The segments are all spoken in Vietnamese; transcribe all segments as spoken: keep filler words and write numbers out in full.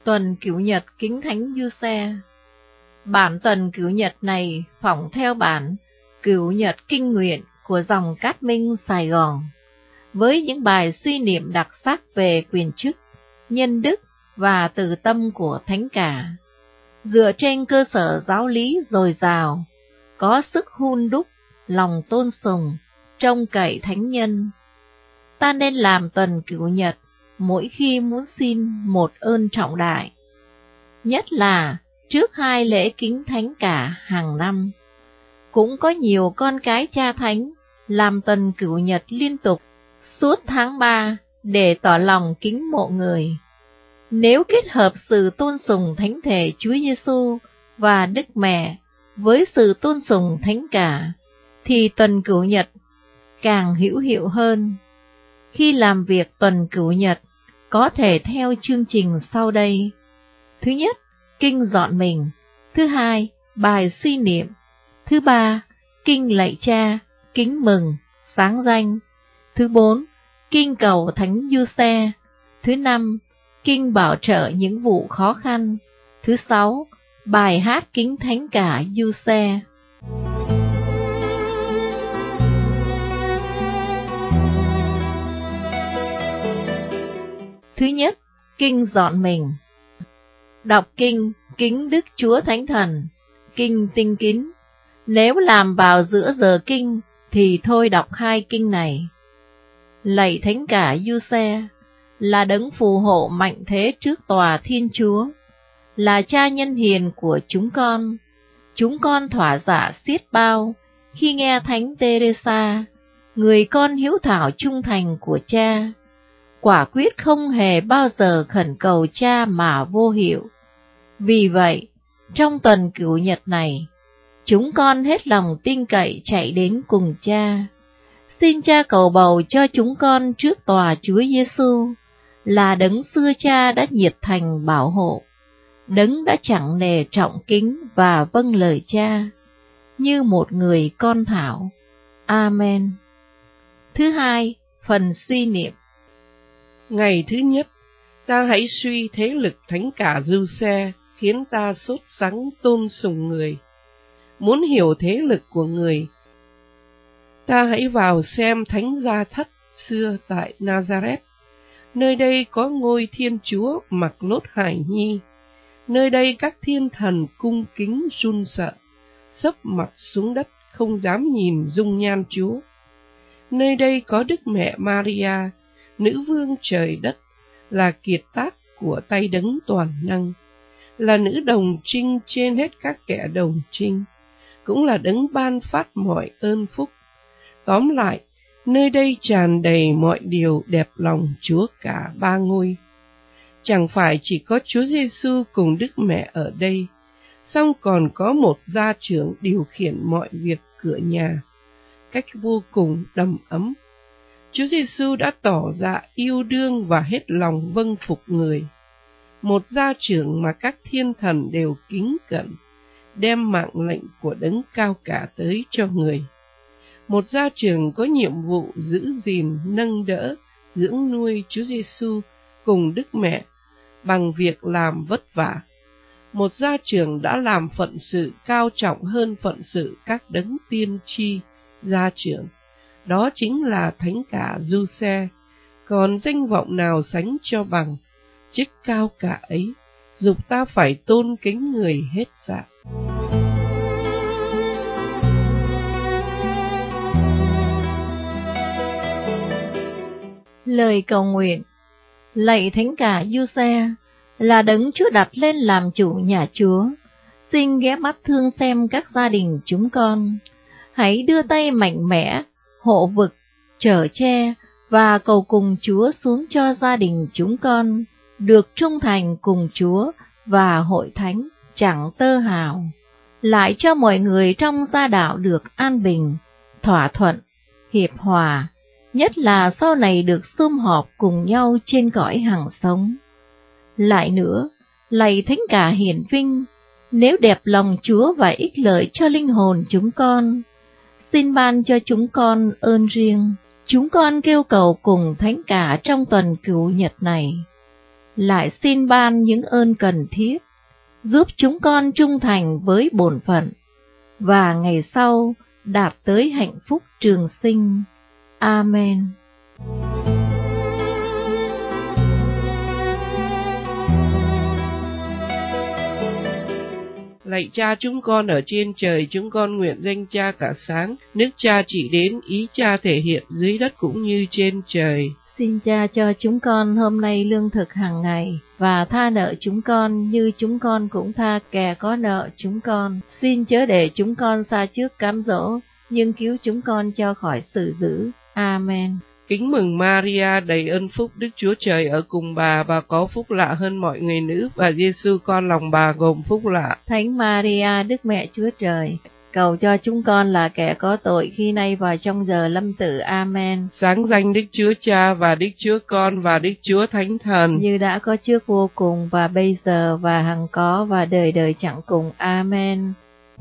Tuần Cửu Nhật kính Thánh Giuse. Bản tuần Cửu Nhật này phỏng theo bản Cửu Nhật Kinh Nguyện của dòng Cát Minh Sài Gòn, với những bài suy niệm đặc sắc về quyền chức, nhân đức và từ tâm của Thánh Cả, dựa trên cơ sở giáo lý dồi dào, có sức hun đúc, lòng tôn sùng, trông cậy thánh nhân. Ta nên làm tuần Cửu Nhật mỗi khi muốn xin một ơn trọng đại, nhất là trước hai lễ kính Thánh Cả hàng năm. Cũng có nhiều con cái cha thánh làm tuần Cửu Nhật liên tục suốt tháng ba để tỏ lòng kính mộ người. Nếu kết hợp sự tôn sùng thánh thể Chúa Giêsu và Đức Mẹ với sự tôn sùng Thánh Cả, thì tuần Cửu Nhật càng hữu hiệu hơn. Khi làm việc tuần Cửu Nhật, có thể theo chương trình sau đây. Thứ nhất, kinh dọn mình. Thứ hai, bài suy niệm. Thứ ba, kinh lạy cha, kính mừng, sáng danh. Thứ bốn, kinh cầu Thánh Giuse. Thứ năm, kinh bảo trợ những vụ khó khăn. Thứ sáu, bài hát kính Thánh Cả Giuse. Thứ nhất, kinh dọn mình. Đọc kinh kính Đức Chúa Thánh Thần, kinh tinh kính. Nếu làm vào giữa giờ kinh thì thôi đọc hai kinh này. Lạy Thánh Cả Giuse, là đấng phù hộ mạnh thế trước tòa Thiên Chúa, là cha nhân hiền của chúng con. Chúng con thỏa dạ xiết bao khi nghe Thánh Teresa, người con hiếu thảo trung thành của cha, quả quyết không hề bao giờ khẩn cầu cha mà vô hiệu. Vì vậy, trong tuần Cửu Nhật này, chúng con hết lòng tin cậy chạy đến cùng cha. Xin cha cầu bầu cho chúng con trước tòa Chúa Giêsu, là đấng xưa cha đã nhiệt thành bảo hộ, đấng đã chẳng nề trọng kính và vâng lời cha, như một người con thảo. Amen. Thứ hai, phần suy niệm. Ngày thứ nhất, ta hãy suy thế lực Thánh Cả Giuse, khiến ta sốt sắng tôn sùng người. Muốn hiểu thế lực của người, ta hãy vào xem Thánh Gia Thất xưa tại Nazareth. Nơi đây có ngôi Thiên Chúa mặc lốt hải nhi. Nơi đây các thiên thần cung kính run sợ, sấp mặt xuống đất không dám nhìn dung nhan Chúa. Nơi đây có Đức Mẹ Maria, nữ vương trời đất, là kiệt tác của tay đấng toàn năng, là nữ đồng trinh trên hết các kẻ đồng trinh, cũng là đấng ban phát mọi ơn phúc. Tóm lại, nơi đây tràn đầy mọi điều đẹp lòng Chúa cả ba ngôi. Chẳng phải chỉ có Chúa Giêsu cùng Đức Mẹ ở đây, song còn có một gia trưởng điều khiển mọi việc cửa nhà cách vô cùng đầm ấm. Chúa Giêsu đã tỏ ra yêu đương và hết lòng vâng phục người. Một gia trưởng mà các thiên thần đều kính cẩn, đem mạng lệnh của đấng cao cả tới cho người. Một gia trưởng có nhiệm vụ giữ gìn, nâng đỡ, dưỡng nuôi Chúa Giêsu cùng Đức Mẹ bằng việc làm vất vả. Một gia trưởng đã làm phận sự cao trọng hơn phận sự các đấng tiên tri gia trưởng. Đó chính là Thánh Cả Giuse. Còn danh vọng nào sánh cho bằng chức cao cả ấy, dục ta phải tôn kính người hết dạ. Lời cầu nguyện. Lạy Thánh Cả Giuse, là đấng Chúa đặt lên làm chủ nhà Chúa, xin ghé mắt thương xem các gia đình chúng con. Hãy đưa tay mạnh mẽ, hộ vực, chở che và cầu cùng Chúa xuống cho gia đình chúng con được trung thành cùng Chúa và hội thánh chẳng tơ hào. Lại cho mọi người trong gia đạo được an bình, thỏa thuận, hiệp hòa, nhất là sau này được sum họp cùng nhau trên cõi hằng sống. Lại nữa, lạy Thánh Cả hiển vinh, nếu đẹp lòng Chúa và ích lợi cho linh hồn chúng con, xin ban cho chúng con ơn riêng. Chúng con kêu cầu cùng Thánh Cả trong tuần Cửu Nhật này. lại xin ban những ơn cần thiết, giúp chúng con trung thành với bổn phận, và ngày sau đạt tới hạnh phúc trường sinh. Amen. Lạy Cha chúng con ở trên trời, chúng con nguyện danh Cha cả sáng, nước Cha chỉ đến, ý Cha thể hiện dưới đất cũng như trên trời. Xin Cha cho chúng con hôm nay lương thực hàng ngày, và tha nợ chúng con như chúng con cũng tha kẻ có nợ chúng con. Xin chớ để chúng con sa trước cám dỗ, nhưng cứu chúng con cho khỏi sự dữ. Amen. Kính mừng Maria, đầy ơn phúc, Đức Chúa Trời ở cùng bà, bà có phúc lạ hơn mọi người nữ, và Giêsu con lòng bà gồm phúc lạ. Thánh Maria, Đức Mẹ Chúa Trời, cầu cho chúng con là kẻ có tội khi nay và trong giờ lâm tử. Amen. Sáng danh Đức Chúa Cha và Đức Chúa Con và Đức Chúa Thánh Thần, như đã có trước vô cùng và bây giờ và hằng có và đời đời chẳng cùng. Amen.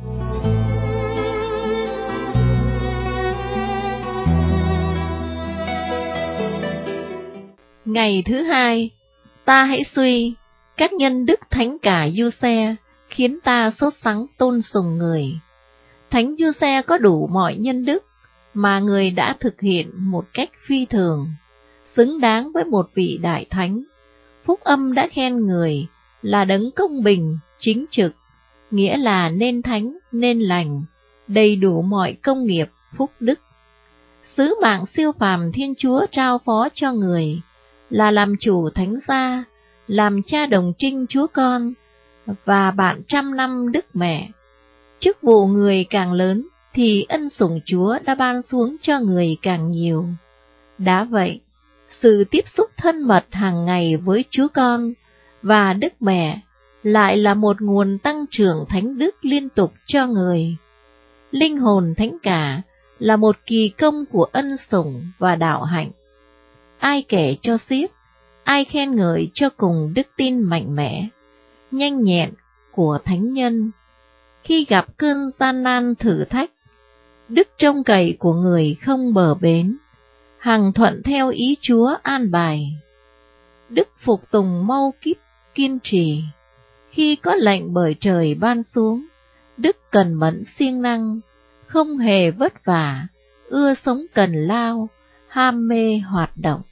Ngày thứ hai, ta hãy suy các nhân đức thánh cả Giuse khiến ta sốt sắng tôn sùng người. Thánh Giuse có đủ mọi nhân đức mà người đã thực hiện một cách phi thường, xứng đáng với một vị đại thánh. Phúc âm đã khen người là đấng công bình, chính trực, nghĩa là nên thánh, nên lành, đầy đủ mọi công nghiệp, phúc đức. Sứ mạng siêu phàm Thiên Chúa trao phó cho người là làm chủ thánh gia, làm cha đồng trinh Chúa Con, và bạn trăm năm Đức Mẹ. Chức vụ người càng lớn, thì ân sủng Chúa đã ban xuống cho người càng nhiều. Đã vậy, sự tiếp xúc thân mật hàng ngày với Chúa Con và Đức Mẹ lại là một nguồn tăng trưởng thánh đức liên tục cho người. Linh hồn thánh cả là một kỳ công của ân sủng và đạo hạnh. Ai kể cho xiết, ai khen ngợi cho cùng đức tin mạnh mẽ, nhanh nhẹn của thánh nhân. Khi gặp cơn gian nan thử thách, đức trông cậy của người không bờ bến, hằng thuận theo ý Chúa an bài. Đức phục tùng mau kíp kiên trì, khi có lệnh bởi trời ban xuống. Đức cần mẫn siêng năng, không hề vất vả, ưa sống cần lao, ham mê hoạt động.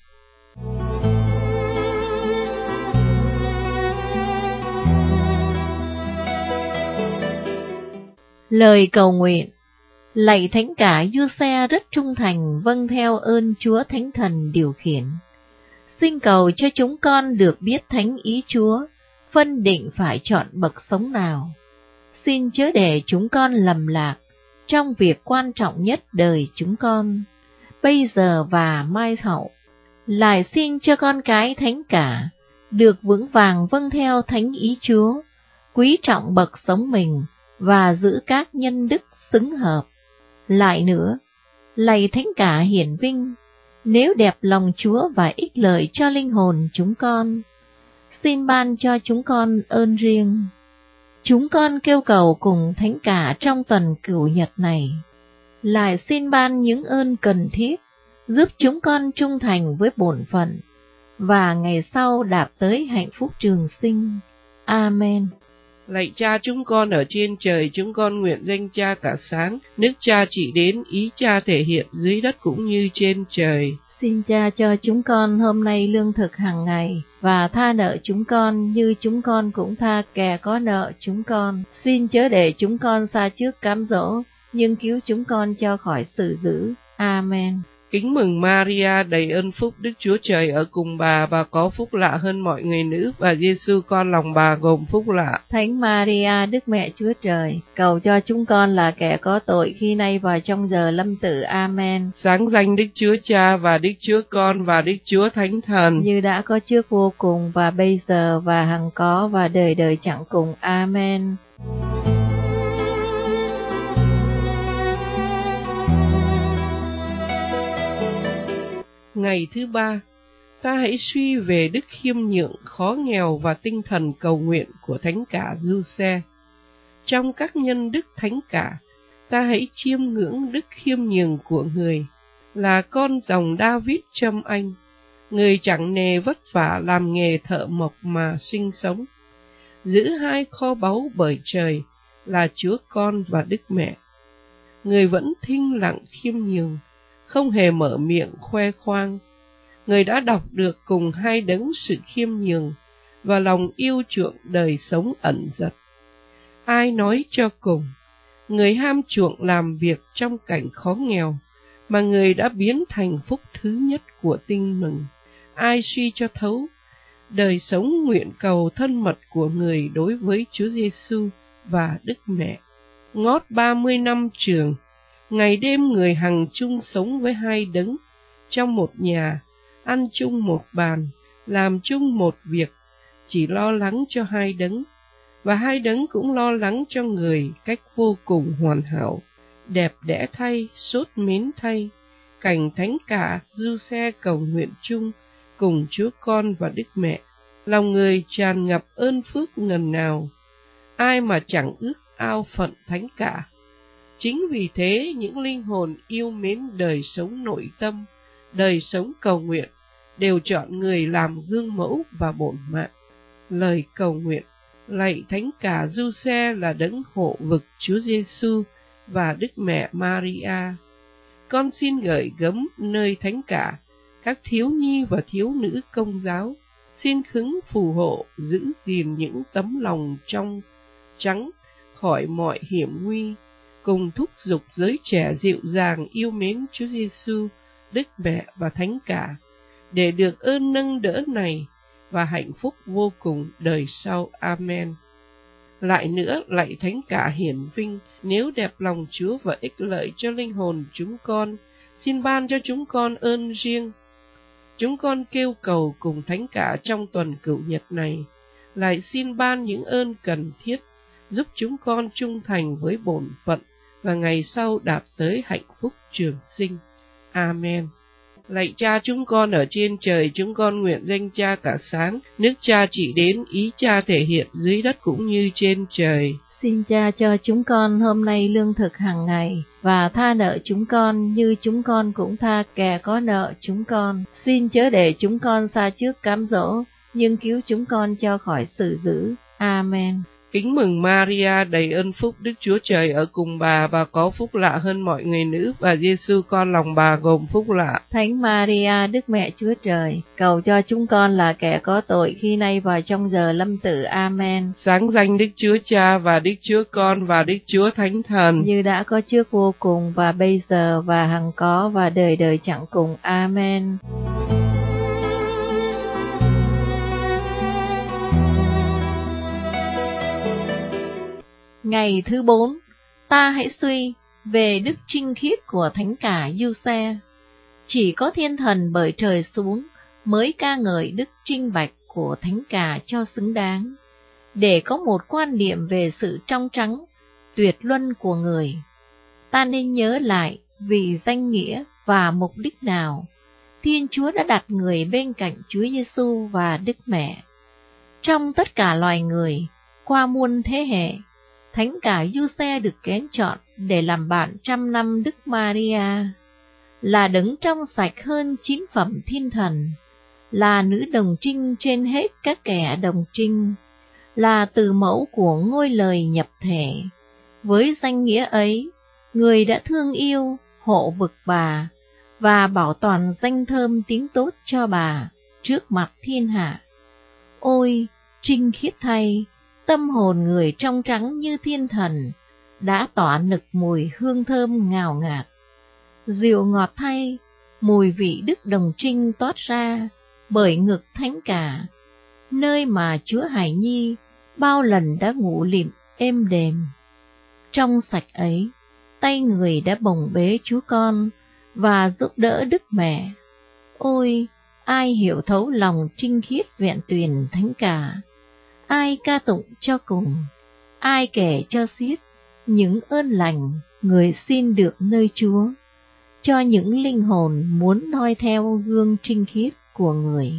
Lời cầu nguyện. Lạy thánh cả Giuse rất trung thành vâng theo ơn Chúa Thánh Thần điều khiển. Xin cầu cho chúng con được biết thánh ý Chúa, phân định phải chọn bậc sống nào. Xin chớ để chúng con lầm lạc trong việc quan trọng nhất đời chúng con, bây giờ và mai hậu. Lại xin cho con cái thánh cả được vững vàng vâng theo thánh ý Chúa, quý trọng bậc sống mình và giữ các nhân đức xứng hợp. Lại nữa, lạy thánh cả hiển vinh, nếu đẹp lòng Chúa và ích lợi cho linh hồn chúng con, xin ban cho chúng con ơn riêng. Chúng con kêu cầu cùng thánh cả trong tuần cửu nhật này, lại xin ban những ơn cần thiết, giúp chúng con trung thành với bổn phận, và ngày sau đạt tới hạnh phúc trường sinh. Amen. Lạy Cha chúng con ở trên trời, chúng con nguyện danh Cha cả sáng, nước Cha chỉ đến, ý Cha thể hiện dưới đất cũng như trên trời. Xin Cha cho chúng con hôm nay lương thực hàng ngày, và tha nợ chúng con như chúng con cũng tha kẻ có nợ chúng con. Xin chớ để chúng con sa trước cám dỗ, nhưng cứu chúng con cho khỏi sự dữ. Amen. Kính mừng Maria, đầy ơn phúc, Đức Chúa Trời ở cùng bà, bà có phúc lạ hơn mọi người nữ, và Giêsu con lòng bà gồm phúc lạ. Thánh Maria, Đức Mẹ Chúa Trời, cầu cho chúng con là kẻ có tội khi nay và trong giờ lâm tử. Amen. Sáng danh Đức Chúa Cha và Đức Chúa Con và Đức Chúa Thánh Thần, như đã có trước vô cùng và bây giờ và hằng có và đời đời chẳng cùng. Amen. Ngày thứ ba, ta hãy suy về đức khiêm nhượng, khó nghèo và tinh thần cầu nguyện của thánh cả Giuse. Trong các nhân đức thánh cả, ta hãy chiêm ngưỡng đức khiêm nhường của người, là con dòng David trâm anh, người chẳng nề vất vả làm nghề thợ mộc mà sinh sống, giữ hai kho báu bởi trời là Chúa Con và Đức Mẹ. Người vẫn thinh lặng khiêm nhường, không hề mở miệng khoe khoang. Người đã đọc được cùng hai đấng sự khiêm nhường và lòng yêu chuộng đời sống ẩn dật. Ai nói cho cùng, người ham chuộng làm việc trong cảnh khó nghèo, mà người đã biến thành phúc thứ nhất của tin mừng. Ai suy cho thấu đời sống nguyện cầu thân mật của người đối với Chúa Giêsu và Đức Mẹ. Ngót ba mươi năm trường, ngày đêm người hằng chung sống với hai đấng, trong một nhà, ăn chung một bàn, làm chung một việc, chỉ lo lắng cho hai đấng, và hai đấng cũng lo lắng cho người cách vô cùng hoàn hảo. Đẹp đẽ thay, sốt mến thay, cảnh thánh cả Giuse cầu nguyện chung cùng Chúa Con và Đức Mẹ, lòng người tràn ngập ơn phước ngần nào, ai mà chẳng ước ao phận thánh cả. Chính vì thế những linh hồn yêu mến đời sống nội tâm, đời sống cầu nguyện, đều chọn người làm gương mẫu và bổn mạng. Lời cầu nguyện. Lạy thánh cả Giuse là đấng hộ vực Chúa Giêsu và Đức Mẹ Maria, con xin gửi gắm nơi thánh cả các thiếu nhi và thiếu nữ công giáo, xin khứng phù hộ giữ gìn những tấm lòng trong trắng khỏi mọi hiểm nguy, cùng thúc giục giới trẻ dịu dàng yêu mến Chúa Giêsu, Đức Mẹ và thánh cả, để được ơn nâng đỡ này và hạnh phúc vô cùng đời sau. Amen. Lại nữa, lạy thánh cả hiển vinh, nếu đẹp lòng Chúa và ích lợi cho linh hồn chúng con, xin ban cho chúng con ơn riêng. Chúng con kêu cầu cùng thánh cả trong tuần cửu nhật này, lại xin ban những ơn cần thiết, giúp chúng con trung thành với bổn phận và ngày sau đạt tới hạnh phúc trường sinh. Amen. Lạy Cha chúng con ở trên trời, chúng con nguyện danh Cha cả sáng, nước Cha chỉ đến, ý Cha thể hiện dưới đất cũng như trên trời. Xin Cha cho chúng con hôm nay lương thực hàng ngày, và tha nợ chúng con như chúng con cũng tha kẻ có nợ chúng con. Xin chớ để chúng con sa trước cám dỗ, nhưng cứu chúng con cho khỏi sự dữ. Amen. Kính mừng Maria, đầy ơn phúc, Đức Chúa Trời ở cùng bà, bà có phúc lạ hơn mọi người nữ, và Giêsu con lòng bà gồm phúc lạ. Thánh Maria, Đức Mẹ Chúa Trời, cầu cho chúng con là kẻ có tội khi nay và trong giờ lâm tử. Amen. Sáng danh Đức Chúa Cha và Đức Chúa Con và Đức Chúa Thánh Thần, như đã có trước vô cùng và bây giờ và hằng có và đời đời chẳng cùng. Amen. Ngày thứ bốn, ta hãy suy về đức trinh khiết của thánh cả Giuse. Chỉ có thiên thần bởi trời xuống mới ca ngợi đức trinh bạch của thánh cả cho xứng đáng, để có một quan niệm về sự trong trắng, tuyệt luân của người. Ta nên nhớ lại vì danh nghĩa và mục đích nào Thiên Chúa đã đặt người bên cạnh Chúa Giêsu và Đức Mẹ. Trong tất cả loài người, qua muôn thế hệ, thánh cả Giuse được kén chọn để làm bạn trăm năm Đức Maria, là đấng trong sạch hơn chín phẩm thiên thần, là nữ đồng trinh trên hết các kẻ đồng trinh, là từ mẫu của ngôi lời nhập thể. Với danh nghĩa ấy, người đã thương yêu, hộ vực bà, và bảo toàn danh thơm tiếng tốt cho bà trước mặt thiên hạ. Ôi, trinh khiết thay, tâm hồn người trong trắng như thiên thần, đã tỏa nực mùi hương thơm ngào ngạt. Dịu ngọt thay, mùi vị đức đồng trinh toát ra bởi ngực thánh cả, nơi mà Chúa Hải Nhi bao lần đã ngủ lịm êm đềm. Trong sạch ấy, tay người đã bồng bế Chúa Con và giúp đỡ Đức Mẹ. Ôi, ai hiểu thấu lòng trinh khiết vẹn tuyền thánh cả, ai ca tụng cho cùng, ai kể cho xiết những ơn lành người xin được nơi Chúa, cho những linh hồn muốn noi theo gương trinh khiết của người.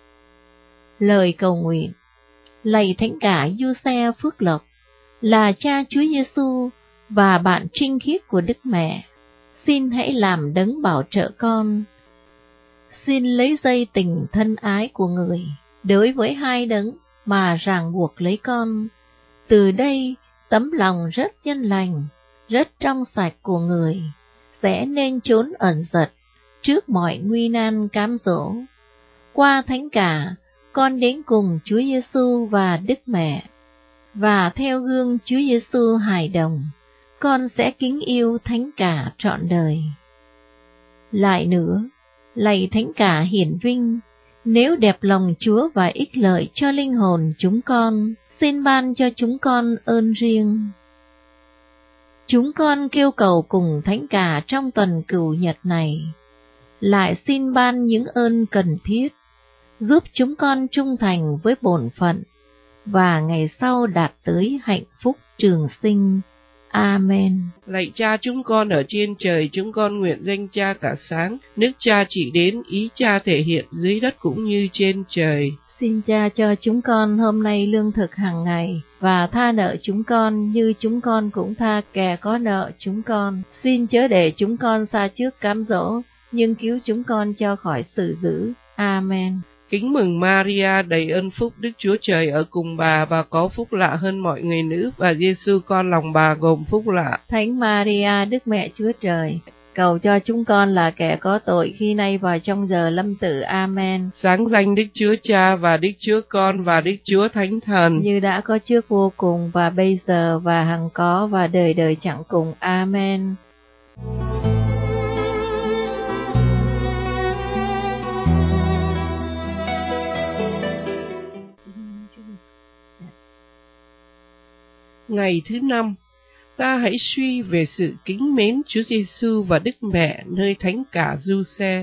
Lời cầu nguyện. Lạy thánh cả Giuse phước lộc, là cha Chúa Giêsu và bạn trinh khiết của Đức Mẹ, xin hãy làm đấng bảo trợ con. xin lấy dây tình thân ái của người đối với hai đấng mà ràng buộc lấy con. Từ đây, tấm lòng rất nhân lành, rất trong sạch của người sẽ nên trốn ẩn giật trước mọi nguy nan cám dỗ. Qua thánh cả, con đến cùng Chúa Giêsu và Đức Mẹ, và theo gương Chúa Giêsu hài đồng, con sẽ kính yêu thánh cả trọn đời. Lại nữa, lạy thánh cả hiển vinh, nếu đẹp lòng Chúa và ích lợi cho linh hồn chúng con, xin ban cho chúng con ơn riêng. Chúng con kêu cầu cùng thánh cả trong tuần cửu nhật này, lại xin ban những ơn cần thiết, giúp chúng con trung thành với bổn phận, và ngày sau đạt tới hạnh phúc trường sinh. Amen. Lạy Cha chúng con ở trên trời, chúng con nguyện danh Cha cả sáng, nước Cha chỉ đến, ý Cha thể hiện dưới đất cũng như trên trời. Xin Cha cho chúng con hôm nay lương thực hàng ngày, và tha nợ chúng con như chúng con cũng tha kẻ có nợ chúng con. Xin chớ để chúng con sa trước cám dỗ, nhưng cứu chúng con cho khỏi sự dữ. Amen. Kính mừng Maria, đầy ơn phúc, Đức Chúa Trời ở cùng bà, và có phúc lạ hơn mọi người nữ, và Giêsu con lòng bà gồm phúc lạ. Thánh Maria, Đức Mẹ Chúa Trời, cầu cho chúng con là kẻ có tội khi nay và trong giờ lâm tử. Amen. Sáng danh Đức Chúa Cha và Đức Chúa Con và Đức Chúa Thánh Thần, như đã có trước vô cùng và bây giờ và hằng có và đời đời chẳng cùng. Amen. Ngày thứ năm, ta hãy suy về sự kính mến Chúa Giêsu và Đức Mẹ nơi thánh cả Giuse.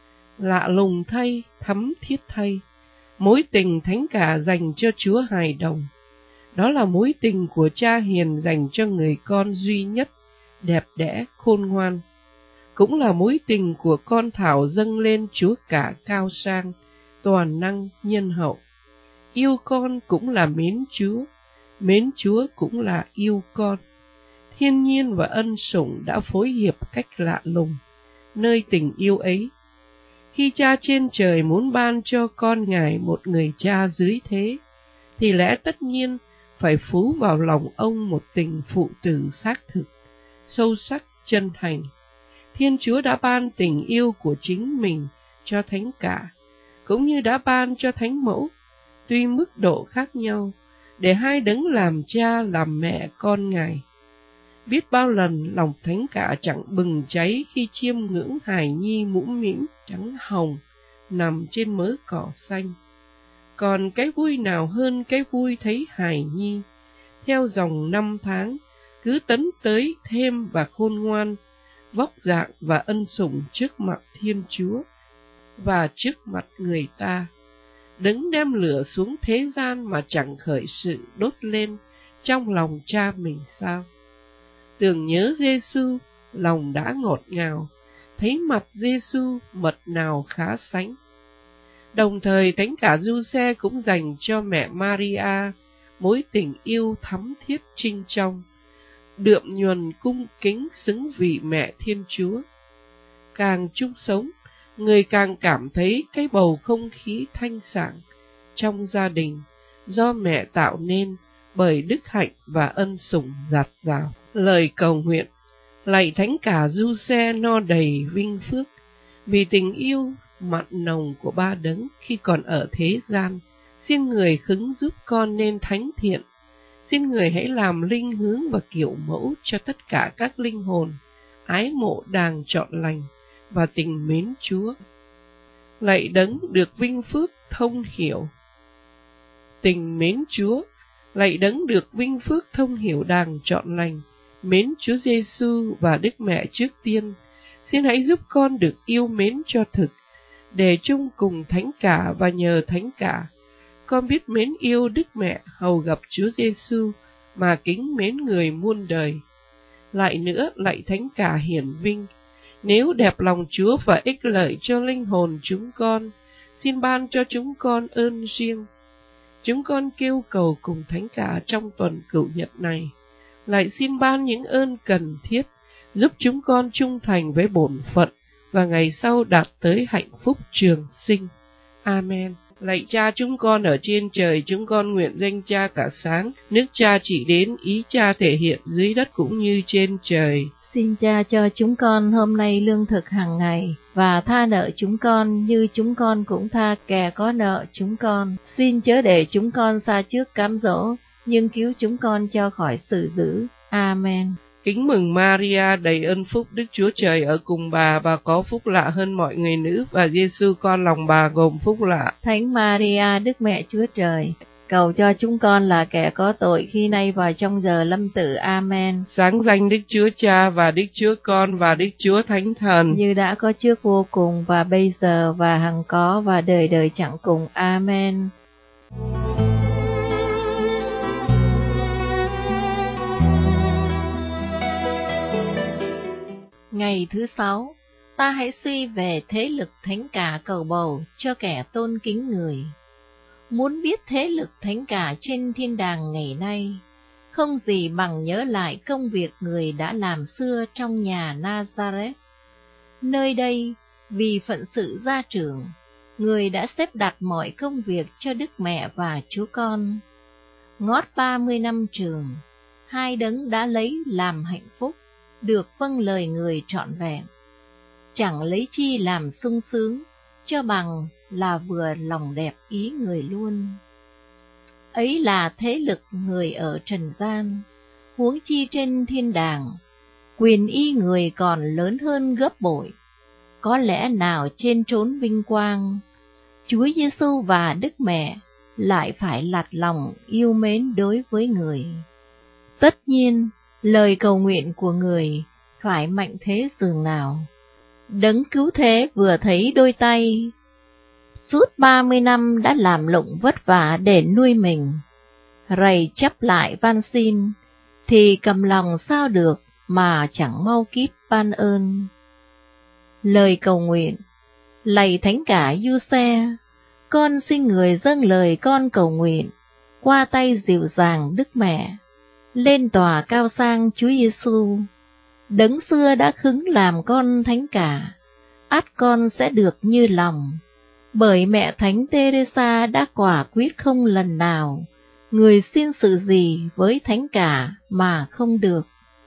Lạ lùng thay, thắm thiết thay, mối tình thánh cả dành cho Chúa hài đồng. Đó là mối tình của Cha hiền dành cho người con duy nhất, đẹp đẽ, khôn ngoan. Cũng là mối tình của con Thảo dâng lên Chúa cả cao sang, toàn năng, nhân hậu. Yêu con cũng là mến Chúa, mến Chúa cũng là yêu con. Thiên nhiên và ân sủng đã phối hiệp cách lạ lùng, nơi tình yêu ấy. Khi Cha trên trời muốn ban cho con Ngài một người cha dưới thế, thì lẽ tất nhiên phải phú vào lòng ông một tình phụ tử xác thực, sâu sắc, chân thành. Thiên Chúa đã ban tình yêu của chính mình cho thánh cả, cũng như đã ban cho thánh mẫu, tuy mức độ khác nhau, để hai đấng làm cha làm mẹ con Ngài. Biết bao lần lòng thánh cả chẳng bừng cháy khi chiêm ngưỡng hài nhi mũm mĩm trắng hồng nằm trên mớ cỏ xanh. Còn cái vui nào hơn cái vui thấy hài nhi theo dòng năm tháng cứ tấn tới thêm và khôn ngoan, vóc dạng và ân sủng trước mặt Thiên Chúa và trước mặt người ta. Đấng đem lửa xuống thế gian mà chẳng khởi sự đốt lên trong lòng cha mình sao? Tưởng nhớ Giêsu, lòng đã ngọt ngào, thấy mặt Giêsu mật nào khá sánh. Đồng thời thánh cả Giuse cũng dành cho mẹ Maria mối tình yêu thắm thiết trinh trong, đượm nhuần cung kính xứng vị mẹ Thiên Chúa. Càng chung sống, người càng cảm thấy cái bầu không khí thanh sảng trong gia đình do mẹ tạo nên bởi đức hạnh và ân sủng dạt dào. Lời cầu nguyện: lạy thánh cả Giuse no đầy vinh phước, vì tình yêu mặn nồng của ba đấng khi còn ở thế gian, xin người khứng giúp con nên thánh thiện. Xin người hãy làm linh hướng và kiểu mẫu cho tất cả các linh hồn ái mộ đàng trọn lành và tình mến Chúa. Lạy đấng được vinh phước thông hiểu tình mến Chúa, lạy đấng được vinh phước thông hiểu đàng trọn lành mến Chúa Giêsu và Đức Mẹ trước tiên, xin hãy giúp con được yêu mến cho thực, để chung cùng thánh cả và nhờ thánh cả, con biết mến yêu Đức Mẹ hầu gặp Chúa Giêsu mà kính mến người muôn đời. Lại nữa, lạy thánh cả hiển vinh, nếu đẹp lòng Chúa và ích lợi cho linh hồn chúng con, xin ban cho chúng con ơn riêng. Chúng con kêu cầu cùng thánh cả trong tuần cửu nhật này, lại xin ban những ơn cần thiết, giúp chúng con trung thành với bổn phận và ngày sau đạt tới hạnh phúc trường sinh. Amen. Lạy Cha chúng con ở trên trời, chúng con nguyện danh Cha cả sáng, nước Cha chỉ đến, ý Cha thể hiện dưới đất cũng như trên trời. Xin Cha cho chúng con hôm nay lương thực hàng ngày, và tha nợ chúng con như chúng con cũng tha kẻ có nợ chúng con. Xin chớ để chúng con sa trước cám dỗ, nhưng cứu chúng con cho khỏi sự dữ. Amen. Kính mừng Maria, đầy ơn phúc, Đức Chúa Trời ở cùng bà, bà có phúc lạ hơn mọi người nữ, và Giêsu con lòng bà gồm phúc lạ. Thánh Maria, Đức Mẹ Chúa Trời, cầu cho chúng con là kẻ có tội khi nay và trong giờ lâm tử. Amen. Sáng danh Đức Chúa Cha và Đức Chúa Con và Đức Chúa Thánh Thần, như đã có trước vô cùng và bây giờ và hằng có và đời đời chẳng cùng. Amen. Ngày thứ sáu, ta hãy suy về thế lực thánh cả cầu bầu cho kẻ tôn kính người. Muốn biết thế lực thánh cả trên thiên đàng ngày nay, không gì bằng nhớ lại công việc người đã làm xưa trong nhà Nazareth. Nơi đây, vì phận sự gia trưởng, người đã xếp đặt mọi công việc cho Đức Mẹ và Chúa Con. Ngót ba mươi năm trường, hai đấng đã lấy làm hạnh phúc, được vâng lời người trọn vẹn. Chẳng lấy chi làm sung sướng, cho bằng là vừa lòng đẹp ý người luôn. Ấy là thế lực người ở trần gian, huống chi trên thiên đàng, quyền y người còn lớn hơn gấp bội. Có lẽ nào trên trốn vinh quang, Chúa Giêsu và Đức Mẹ lại phải lặt lòng yêu mến đối với người. Tất nhiên, lời cầu nguyện của người phải mạnh thế dường nào. Đấng cứu thế vừa thấy đôi tay, suốt ba mươi năm đã làm lụng vất vả để nuôi mình, rầy chắp lại van xin, thì cầm lòng sao được mà chẳng mau kíp ban ơn. Lời cầu nguyện. Lạy thánh cả Giuse, con xin người dâng lời con cầu nguyện, qua tay dịu dàng Đức Mẹ, lên tòa cao sang Chúa Giêsu. Đấng xưa đã khứng làm con thánh cả, ắt con sẽ được như lòng, bởi mẹ thánh Teresa đã quả quyết không lần nào người xin sự gì với thánh cả mà không được.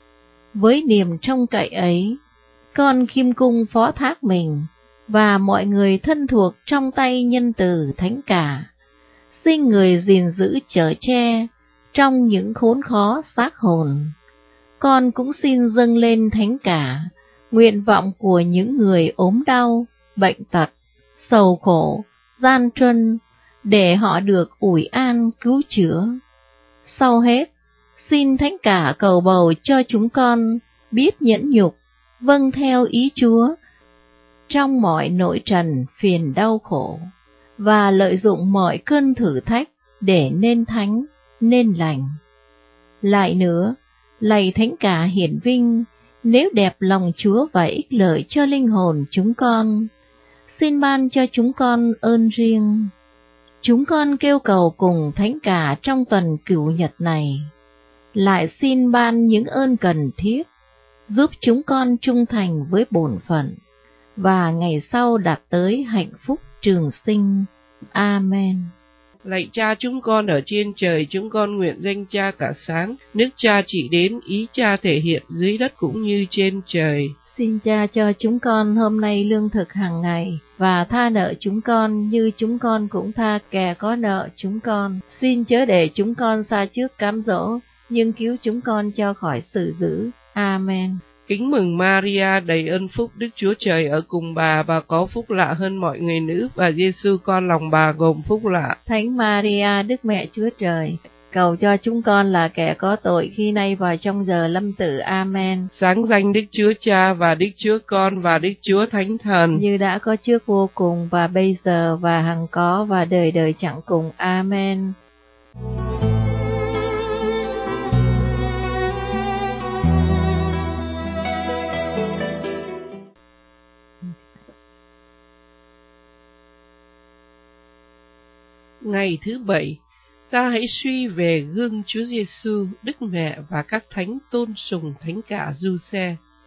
Với niềm trông cậy ấy, con khiêm cung phó thác mình và mọi người thân thuộc trong tay nhân từ thánh cả. Xin người gìn giữ chở che trong những khốn khó xác hồn. Con cũng xin dâng lên thánh cả nguyện vọng của những người ốm đau, bệnh tật, sầu khổ, gian truân, để họ được ủi an cứu chữa. Sau hết, xin thánh cả cầu bầu cho chúng con biết nhẫn nhục, vâng theo ý Chúa trong mọi nội trần phiền đau khổ, và lợi dụng mọi cơn thử thách để nên thánh, nên lành. Lại nữa, lạy thánh cả hiển vinh, nếu đẹp lòng Chúa và ích lợi cho linh hồn chúng con, xin ban cho chúng con ơn riêng. Chúng con kêu cầu cùng thánh cả trong tuần cửu nhật này, lại xin ban những ơn cần thiết, giúp chúng con trung thành với bổn phận, và ngày sau đạt tới hạnh phúc trường sinh. Amen. Lạy Cha chúng con ở trên trời, chúng con nguyện danh Cha cả sáng, nước Cha chỉ đến, ý Cha thể hiện dưới đất cũng như trên trời. Xin Cha cho chúng con hôm nay lương thực hàng ngày, và tha nợ chúng con như chúng con cũng tha kẻ có nợ chúng con. Xin chớ để chúng con sa trước cám dỗ, nhưng cứu chúng con cho khỏi sự dữ. Amen. Kính mừng Maria, đầy ơn phúc, Đức Chúa Trời ở cùng bà, bà có phúc lạ hơn mọi người nữ, và Giêsu con lòng bà gồm phúc lạ. Thánh Maria, Đức Mẹ Chúa Trời, cầu cho chúng con là kẻ có tội khi nay và trong giờ lâm tử. Amen. Sáng danh Đức Chúa Cha và Đức Chúa Con và Đức Chúa Thánh Thần, như đã có trước vô cùng và bây giờ và hằng có và đời đời chẳng cùng. Amen. Ngày thứ bảy, ta hãy suy về gương Chúa Giêsu, Đức Mẹ và các thánh tôn sùng thánh cả Giuse.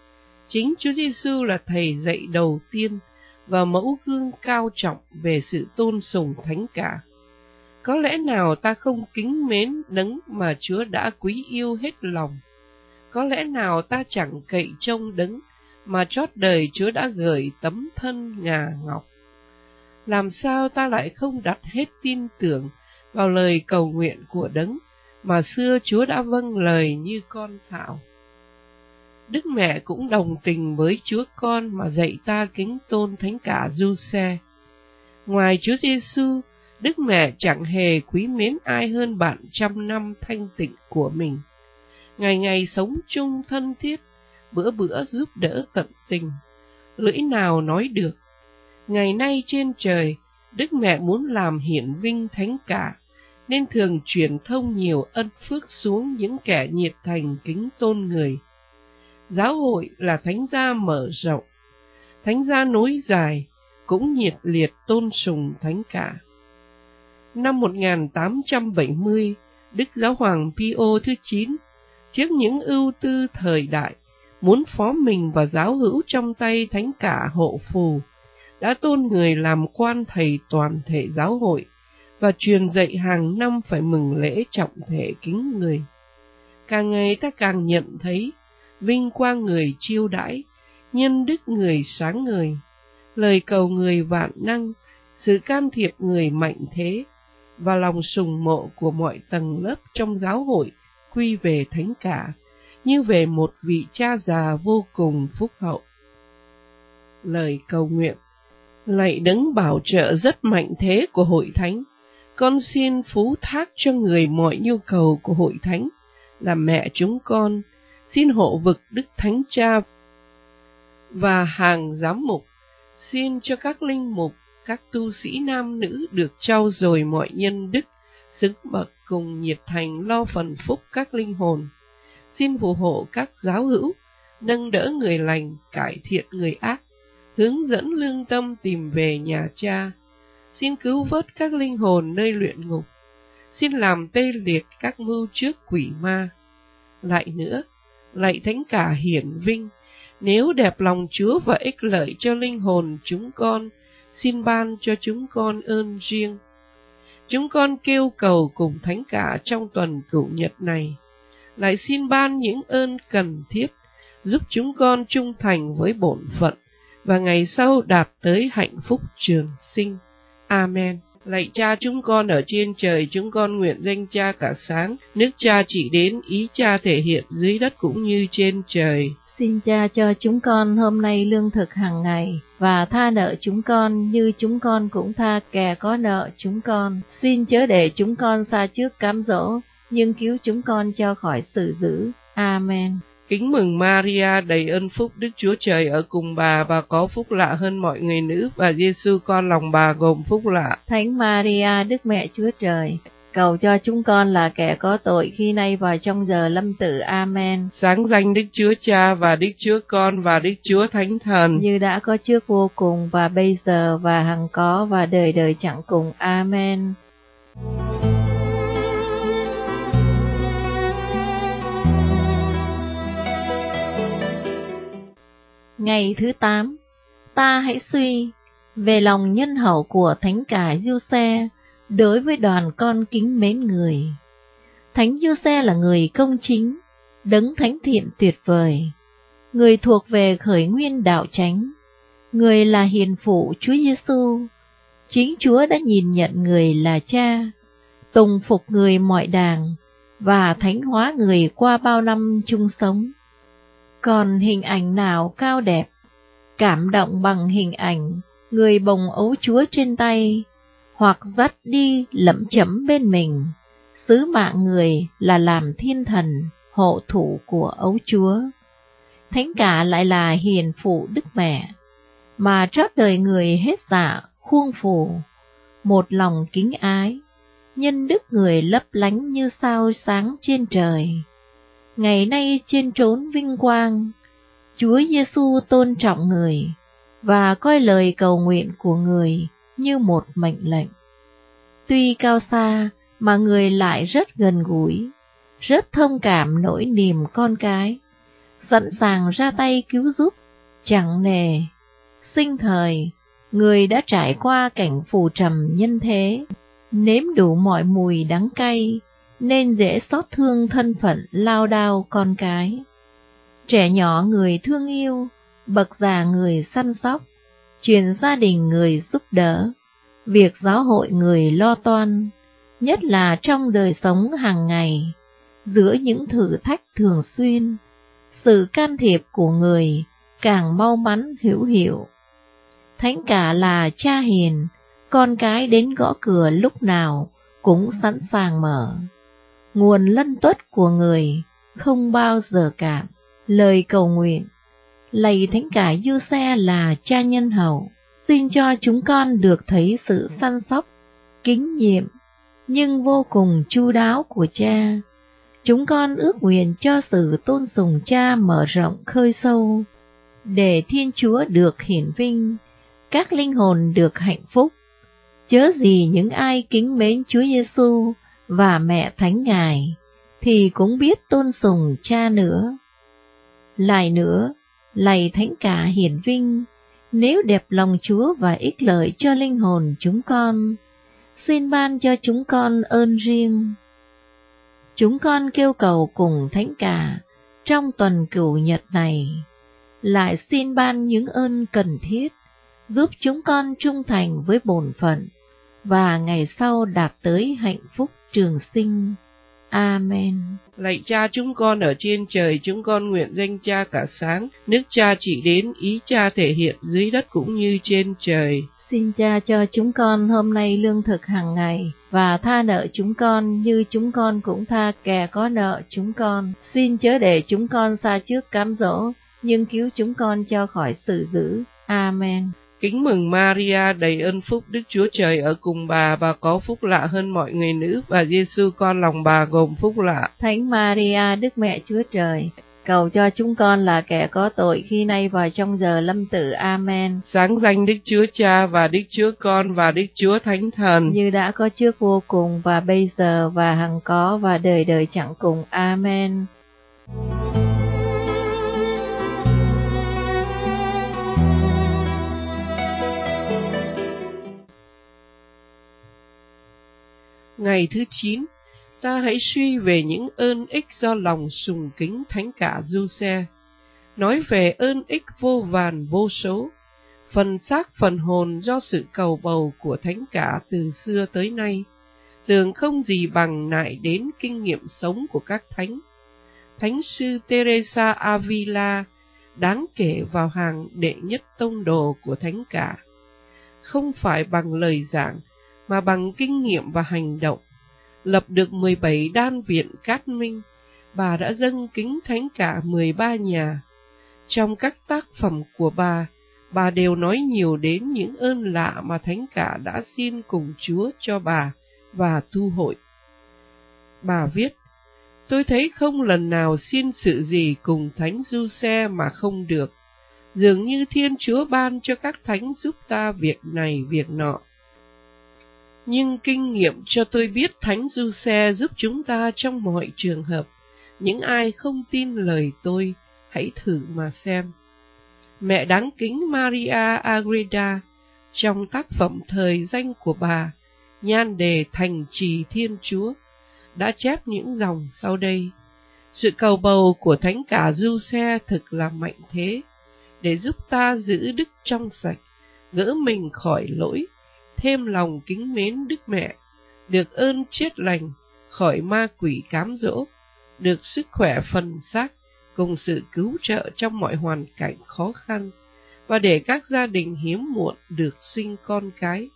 Chính Chúa Giêsu là thầy dạy đầu tiên và mẫu gương cao trọng về sự tôn sùng thánh cả. Có lẽ nào ta không kính mến đấng mà Chúa đã quý yêu hết lòng? Có lẽ nào ta chẳng cậy trông đấng mà trót đời Chúa đã gửi tấm thân ngà ngọc? Làm sao ta lại không đặt hết tin tưởng vào lời cầu nguyện của đấng mà xưa Chúa đã vâng lời như con thảo? Đức Mẹ cũng đồng tình với Chúa Con mà dạy ta kính tôn thánh cả Giuse. Ngoài Chúa Giêsu, Đức Mẹ chẳng hề quý mến ai hơn bạn trăm năm thanh tịnh của mình. Ngày ngày sống chung thân thiết, bữa bữa giúp đỡ tận tình. Lưỡi nào nói được, ngày nay trên trời, Đức Mẹ muốn làm hiển vinh thánh cả, nên thường truyền thông nhiều ân phước xuống những kẻ nhiệt thành kính tôn người. Giáo hội là thánh gia mở rộng, thánh gia nối dài, cũng nhiệt liệt tôn sùng thánh cả. Năm một nghìn tám trăm bảy mươi, Đức Giáo hoàng Pio thứ chín, trước những ưu tư thời đại, muốn phó mình và giáo hữu trong tay thánh cả hộ phù, đã tôn người làm quan thầy toàn thể giáo hội và truyền dạy hàng năm phải mừng lễ trọng thể kính người. Càng ngày ta càng nhận thấy vinh quang người chiêu đãi, nhân đức người sáng ngời, lời cầu người vạn năng, sự can thiệp người mạnh thế, và lòng sùng mộ của mọi tầng lớp trong giáo hội quy về thánh cả, như về một vị cha già vô cùng phúc hậu. Lời cầu nguyện. Lạy đấng bảo trợ rất mạnh thế của hội thánh, con xin phú thác cho người mọi nhu cầu của hội thánh, là mẹ chúng con, xin hộ vực Đức Thánh Cha và hàng giám mục, xin cho các linh mục, các tu sĩ nam nữ được trau dồi mọi nhân đức, xứng bậc cùng nhiệt thành lo phần phúc các linh hồn. Xin phù hộ các giáo hữu, nâng đỡ người lành, cải thiện người ác, hướng dẫn lương tâm tìm về nhà Cha. Xin cứu vớt các linh hồn nơi luyện ngục, xin làm tê liệt các mưu trước quỷ ma. Lại nữa, lạy thánh cả hiển vinh, nếu đẹp lòng Chúa và ích lợi cho linh hồn chúng con, xin ban cho chúng con ơn riêng. Chúng con kêu cầu cùng thánh cả trong tuần cửu nhật này, lại xin ban những ơn cần thiết, giúp chúng con trung thành với bổn phận, và ngày sau đạt tới hạnh phúc trường sinh. Amen. Lạy Cha chúng con ở trên trời, chúng con nguyện danh Cha cả sáng, nước Cha chỉ đến, ý Cha thể hiện dưới đất cũng như trên trời. Xin Cha cho chúng con hôm nay lương thực hàng ngày, và tha nợ chúng con như chúng con cũng tha kẻ có nợ chúng con. Xin chớ để chúng con sa trước cám dỗ, nhưng cứu chúng con cho khỏi sự dữ. Amen. Kính mừng Maria, đầy ơn phúc, Đức Chúa Trời ở cùng bà, bà có phúc lạ hơn mọi người nữ, và Giêsu con lòng bà gồm phúc lạ. Thánh Maria, Đức Mẹ Chúa Trời, cầu cho chúng con là kẻ có tội khi nay và trong giờ lâm tử. Amen. Sáng danh Đức Chúa Cha và Đức Chúa Con và Đức Chúa Thánh Thần, như đã có trước vô cùng và bây giờ và hằng có và đời đời chẳng cùng. Amen. Ngày thứ tám, ta hãy suy về lòng nhân hậu của thánh cả Giuse đối với đoàn con kính mến người. Thánh Giuse là người công chính, đấng thánh thiện tuyệt vời, người thuộc về khởi nguyên đạo chánh, người là hiền phụ Chúa Giêsu. Chính Chúa đã nhìn nhận người là Cha, tùng phục người mọi đàng và thánh hóa người qua bao năm chung sống. Còn hình ảnh nào cao đẹp, cảm động bằng hình ảnh người bồng ấu Chúa trên tay, hoặc dắt đi lẫm chấm bên mình. Sứ mạng người là làm thiên thần, hộ thủ của ấu Chúa. Thánh cả lại là hiền phụ Đức Mẹ, mà trót đời người hết dạ khuôn phù, một lòng kính ái, nhân đức người lấp lánh như sao sáng trên trời. Ngày nay trên trốn vinh quang, Chúa Giêsu tôn trọng người và coi lời cầu nguyện của người như một mệnh lệnh. Tuy cao xa mà người lại rất gần gũi, rất thông cảm nỗi niềm con cái, sẵn sàng ra tay cứu giúp, chẳng nề. Sinh thời, người đã trải qua cảnh phù trầm nhân thế, nếm đủ mọi mùi đắng cay, nên dễ xót thương thân phận lao đao con cái. Trẻ nhỏ người thương yêu, bậc già người săn sóc, truyền gia đình người giúp đỡ, việc giáo hội người lo toan, nhất là trong đời sống hàng ngày, giữa những thử thách thường xuyên, sự can thiệp của người càng mau mắn hữu hiệu. Thánh cả là cha hiền, con cái đến gõ cửa lúc nào cũng sẵn sàng mở. Nguồn lân tuất của người không bao giờ cạn. Lời cầu nguyện: lạy Thánh cả Giuse là cha nhân hậu, xin cho chúng con được thấy sự săn sóc, kính nhiệm nhưng vô cùng chu đáo của cha. Chúng con ước nguyện cho sự tôn sùng cha mở rộng khơi sâu, để Thiên Chúa được hiển vinh, các linh hồn được hạnh phúc. Chớ gì những ai kính mến Chúa Giêsu và mẹ Thánh Ngài thì cũng biết tôn sùng cha nữa. Lại nữa, lạy Thánh cả hiển vinh, nếu đẹp lòng Chúa và ích lợi cho linh hồn chúng con, xin ban cho chúng con ơn riêng. Chúng con kêu cầu cùng Thánh cả trong tuần cửu nhật này, lại xin ban những ơn cần thiết, giúp chúng con trung thành với bổn phận, và ngày sau đạt tới hạnh phúc trường sinh. Amen. Lạy Cha chúng con ở trên trời, chúng con nguyện danh Cha cả sáng, nước Cha chỉ đến, ý Cha thể hiện dưới đất cũng như trên trời. Xin Cha cho chúng con hôm nay lương thực hàng ngày, và tha nợ chúng con như chúng con cũng tha kẻ có nợ chúng con. Xin chớ để chúng con sa trước cám dỗ, nhưng cứu chúng con cho khỏi sự dữ. Amen. Kính mừng Maria, đầy ơn phúc, Đức Chúa Trời ở cùng bà, bà có phúc lạ hơn mọi người nữ, và Giêsu con lòng bà gồm phúc lạ. Thánh Maria, Đức Mẹ Chúa Trời, cầu cho chúng con là kẻ có tội khi nay và trong giờ lâm tử. Amen. Sáng danh Đức Chúa Cha và Đức Chúa Con và Đức Chúa Thánh Thần, như đã có trước vô cùng và bây giờ và hằng có và đời đời chẳng cùng. Amen. Ngày thứ chín, ta hãy suy về những ơn ích do lòng sùng kính Thánh cả Giuse. Nói về ơn ích vô vàn vô số, phần xác phần hồn do sự cầu bầu của Thánh cả từ xưa tới nay, tưởng không gì bằng nại đến kinh nghiệm sống của các thánh. Thánh sư Teresa Avila đáng kể vào hàng đệ nhất tông đồ của Thánh cả, không phải bằng lời giảng mà bằng kinh nghiệm và hành động. Lập được mười bảy đan viện cát minh, bà đã dâng kính Thánh cả mười ba nhà. Trong các tác phẩm của bà, bà đều nói nhiều đến những ơn lạ mà Thánh cả đã xin cùng Chúa cho bà và tu hội. Bà viết: tôi thấy không lần nào xin sự gì cùng Thánh Giuse mà không được, dường như Thiên Chúa ban cho các thánh giúp ta việc này việc nọ. Nhưng kinh nghiệm cho tôi biết Thánh Giuse giúp chúng ta trong mọi trường hợp. Những ai không tin lời tôi, hãy thử mà xem. Mẹ đáng kính Maria Agreda, trong tác phẩm thời danh của bà, nhan đề Thành trì Thiên Chúa, đã chép những dòng sau đây. Sự cầu bầu của Thánh cả Giuse thực là mạnh thế, để giúp ta giữ đức trong sạch, gỡ mình khỏi lỗi, thêm lòng kính mến Đức Mẹ, được ơn chiết lành, khỏi ma quỷ cám dỗ, được sức khỏe phần xác, cùng sự cứu trợ trong mọi hoàn cảnh khó khăn, và để các gia đình hiếm muộn được sinh con cái.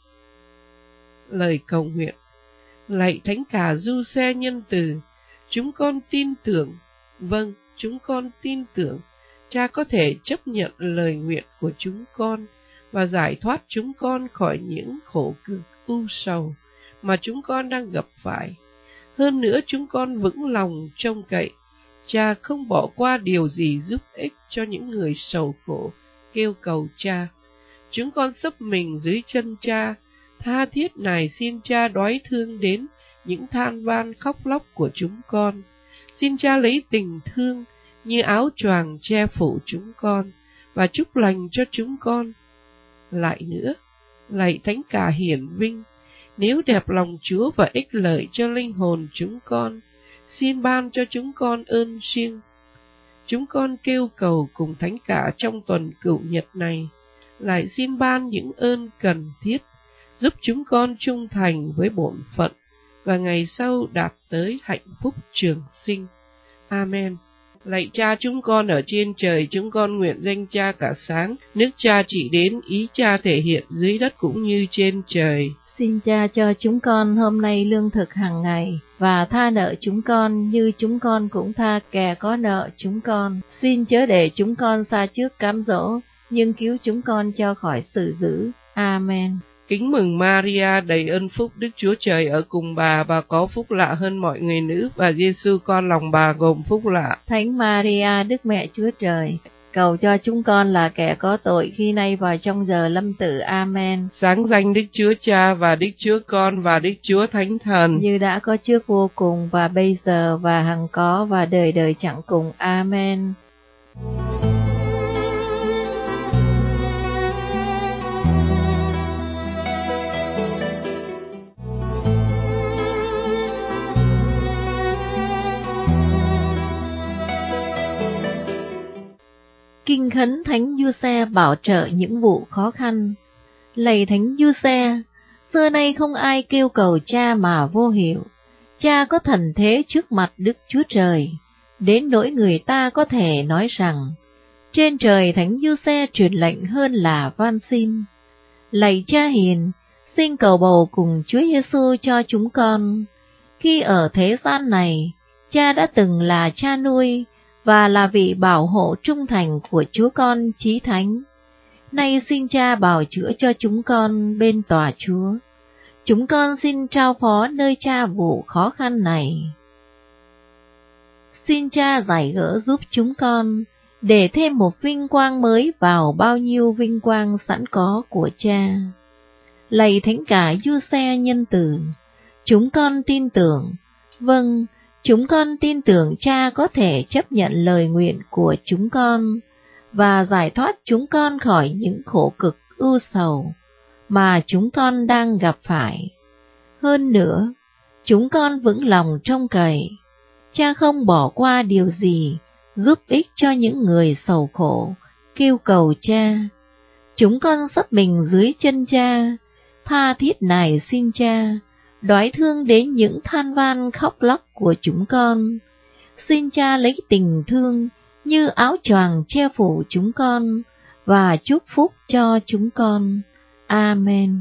Lời cầu nguyện: lạy Thánh cả Giuse nhân từ, chúng con tin tưởng, vâng, chúng con tin tưởng, Cha có thể chấp nhận lời nguyện của chúng con và giải thoát chúng con khỏi những khổ cực u sầu mà chúng con đang gặp phải. Hơn nữa, chúng con vững lòng trông cậy Cha không bỏ qua điều gì giúp ích cho những người sầu khổ kêu cầu Cha. Chúng con xấp mình dưới chân Cha, tha thiết nài xin Cha đoái thương đến những than van khóc lóc của chúng con. Xin Cha lấy tình thương như áo choàng che phủ chúng con, và chúc lành cho chúng con. Lại nữa, lạy Thánh Cả hiển vinh, nếu đẹp lòng Chúa và ích lợi cho linh hồn chúng con, xin ban cho chúng con ơn riêng. Chúng con kêu cầu cùng Thánh Cả trong tuần Cựu Nhật này, lại xin ban những ơn cần thiết, giúp chúng con trung thành với bổn phận, và ngày sau đạt tới hạnh phúc trường sinh. Amen. Lạy Cha chúng con ở trên trời, chúng con nguyện danh Cha cả sáng, nước Cha chỉ đến, ý Cha thể hiện dưới đất cũng như trên trời. Xin Cha cho chúng con hôm nay lương thực hàng ngày, và tha nợ chúng con như chúng con cũng tha kẻ có nợ chúng con. Xin chớ để chúng con sa trước cám dỗ, nhưng cứu chúng con cho khỏi sự dữ. Amen. Kính mừng Maria, đầy ơn phúc, Đức Chúa Trời ở cùng bà, bà có phúc lạ hơn mọi người nữ, và Giêsu con lòng bà gồm phúc lạ. Thánh Maria, Đức Mẹ Chúa Trời, cầu cho chúng con là kẻ có tội khi nay và trong giờ lâm tử. Amen. Sáng danh Đức Chúa Cha và Đức Chúa Con và Đức Chúa Thánh Thần, như đã có trước vô cùng và bây giờ và hằng có và đời đời chẳng cùng. Amen. Kinh khấn Thánh Giuse bảo trợ những vụ khó khăn. Lạy Thánh Giuse, xưa nay không ai kêu cầu Cha mà vô hiệu. Cha có thần thế trước mặt Đức Chúa Trời, đến nỗi người ta có thể nói rằng, trên trời Thánh Giuse truyền lệnh hơn là van xin. Lạy Cha hiền, xin cầu bầu cùng Chúa Giêsu cho chúng con. Khi ở thế gian này, Cha đã từng là cha nuôi, và là vị bảo hộ trung thành của Chúa Con Chí Thánh. Nay xin Cha bảo chữa cho chúng con bên tòa Chúa. Chúng con xin trao phó nơi Cha vụ khó khăn này. Xin Cha giải gỡ giúp chúng con, để thêm một vinh quang mới vào bao nhiêu vinh quang sẵn có của Cha. Lạy Thánh Cả Giuse nhân từ, chúng con tin tưởng, vâng, chúng con tin tưởng Cha có thể chấp nhận lời nguyện của chúng con, và giải thoát chúng con khỏi những khổ cực ưu sầu mà chúng con đang gặp phải. Hơn nữa, chúng con vững lòng trông cậy, Cha không bỏ qua điều gì giúp ích cho những người sầu khổ, kêu cầu Cha. Chúng con sắp mình dưới chân Cha, tha thiết nài xin Cha, đói thương đến những than van khóc lóc của chúng con. Xin Cha lấy tình thương như áo choàng che phủ chúng con, và chúc phúc cho chúng con. Amen.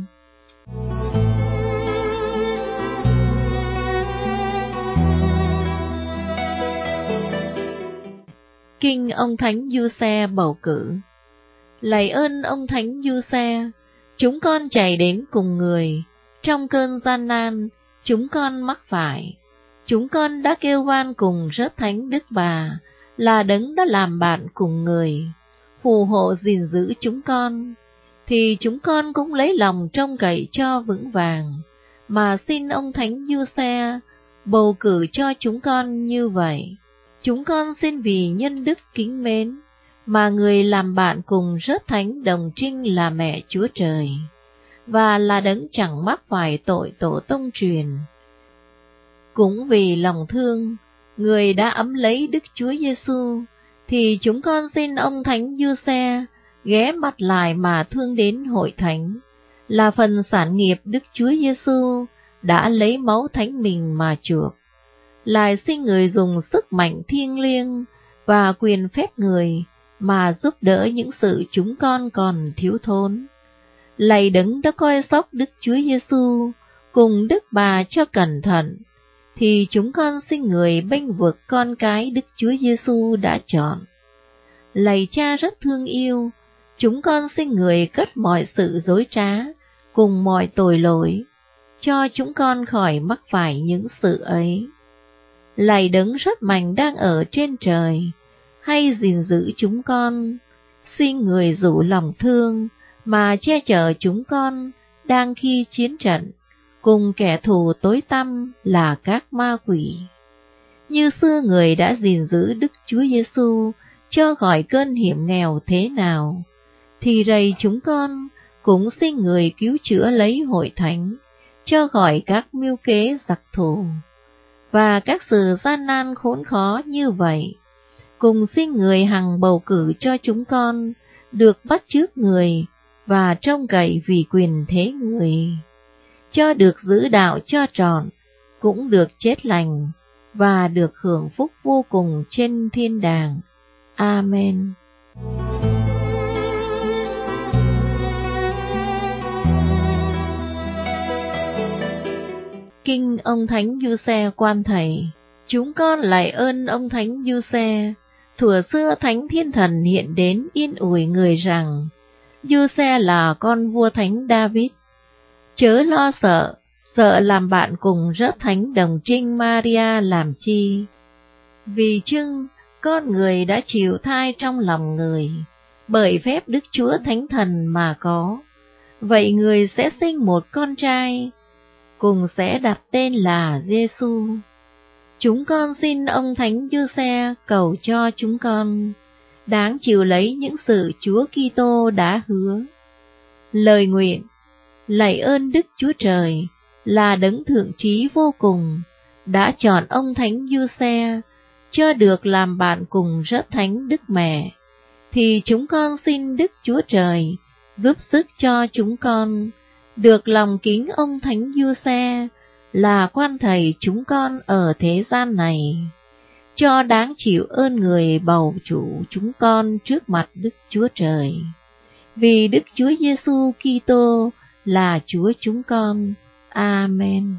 Kinh ông Thánh Giuse bầu cử. Lạy ơn ông Thánh Giuse, chúng con chạy đến cùng người, trong cơn gian nan, chúng con mắc phải. Chúng con đã kêu van cùng Rớt Thánh Đức Bà, là Đấng đã làm bạn cùng người, phù hộ gìn giữ chúng con, thì chúng con cũng lấy lòng trông cậy cho vững vàng, mà xin ông Thánh Giuse bầu cử cho chúng con như vậy. Chúng con xin vì nhân đức kính mến, mà người làm bạn cùng Rớt Thánh đồng trinh là Mẹ Chúa Trời, và là Đấng chẳng mắc phải tội tổ tông truyền. Cũng vì lòng thương, người đã ấm lấy Đức Chúa Giêsu, thì chúng con xin ông Thánh Giuse ghé mặt lại mà thương đến hội thánh, là phần sản nghiệp Đức Chúa Giêsu đã lấy máu thánh mình mà chuộc. Lại xin người dùng sức mạnh thiêng liêng và quyền phép người mà giúp đỡ những sự chúng con còn thiếu thốn. Lạy Đấng đã coi sóc Đức Chúa Giêsu cùng Đức Bà cho cẩn thận, thì chúng con xin người bênh vực con cái Đức Chúa Giêsu đã chọn. Lạy Cha rất thương yêu, chúng con xin người cất mọi sự dối trá cùng mọi tội lỗi, cho chúng con khỏi mắc phải những sự ấy. Lạy Đấng rất mạnh đang ở trên trời, hay gìn giữ chúng con, xin người rủ lòng thương mà che chở chúng con đang khi chiến trận cùng kẻ thù tối tăm là các ma quỷ. như xưa người đã gìn giữ Đức Chúa Giêsu cho khỏi cơn hiểm nghèo thế nào, thì rày chúng con cũng xin người cứu chữa lấy hội thánh, cho khỏi các mưu kế giặc thù và các sự gian nan khốn khó như vậy. Cùng xin người hằng bầu cử cho chúng con được bắt chước người và trông cậy vì quyền thế người, cho được giữ đạo cho trọn, cũng được chết lành và được hưởng phúc vô cùng trên thiên đàng. Amen. Kinh ông Thánh Giuse Quan Thầy. Chúng con lạy ơn ông Thánh Giuse. Thuở xưa Thánh Thiên Thần hiện đến yên ủi người rằng, Giuse là con vua Thánh David. Chớ lo sợ, sợ làm bạn cùng rớt Thánh Đồng Trinh Maria làm chi. Vì chưng con người đã chịu thai trong lòng người, bởi phép Đức Chúa Thánh Thần mà có. Vậy người sẽ sinh một con trai, cùng sẽ đặt tên là Giêsu. Chúng con xin ông Thánh Giuse cầu cho chúng con đáng chịu lấy những sự Chúa Kitô đã hứa. Lời nguyện: lạy ơn Đức Chúa Trời là đấng thượng trí vô cùng, đã chọn ông Thánh Giuse cho được làm bạn cùng rớt Thánh Đức Mẹ, thì chúng con xin Đức Chúa Trời giúp sức cho chúng con được lòng kính ông Thánh Giuse là quan thầy chúng con ở thế gian này, cho đáng chịu ơn người bầu chủ chúng con trước mặt Đức Chúa Trời. Vì Đức Chúa Giêsu Kitô là Chúa chúng con. Amen.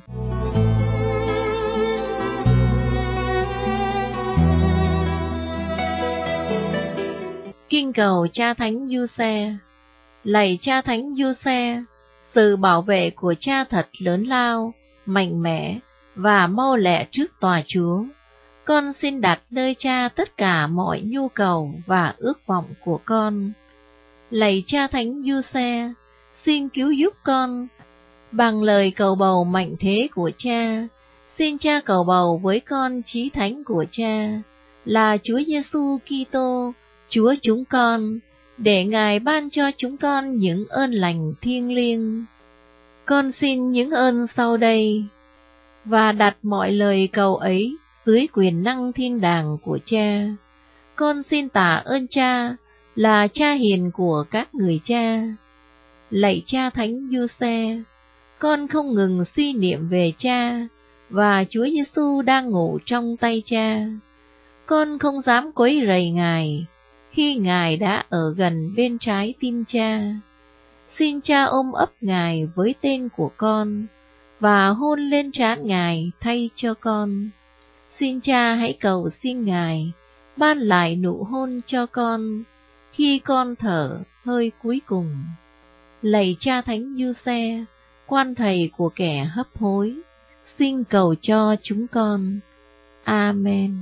Kinh cầu Cha Thánh Giuse. Lạy Cha Thánh Giuse, sự bảo vệ của Cha thật lớn lao, mạnh mẽ và mau lẹ trước tòa Chúa. Con xin đặt nơi Cha tất cả mọi nhu cầu và ước vọng của con. Lạy Cha Thánh Giuse, xin cứu giúp con bằng lời cầu bầu mạnh thế của Cha. Xin Cha cầu bầu với con chí thánh của Cha là Chúa Giêsu Kitô, Chúa chúng con, để Ngài ban cho chúng con những ơn lành thiêng liêng. Con xin những ơn sau đây và đặt mọi lời cầu ấy dưới quyền năng thiên đàng của Cha. Con xin tạ ơn Cha là Cha hiền của các người cha. Lạy Cha Thánh Giuse, con không ngừng suy niệm về Cha và Chúa Giêsu đang ngủ trong tay Cha. Con không dám quấy rầy Ngài khi Ngài đã ở gần bên trái tim Cha. Xin Cha ôm ấp Ngài với tên của con và hôn lên trán Ngài thay cho con. Xin Cha hãy cầu xin Ngài ban lại nụ hôn cho con khi con thở hơi cuối cùng. Lạy Cha Thánh Giuse, quan thầy của kẻ hấp hối, xin cầu cho chúng con. Amen.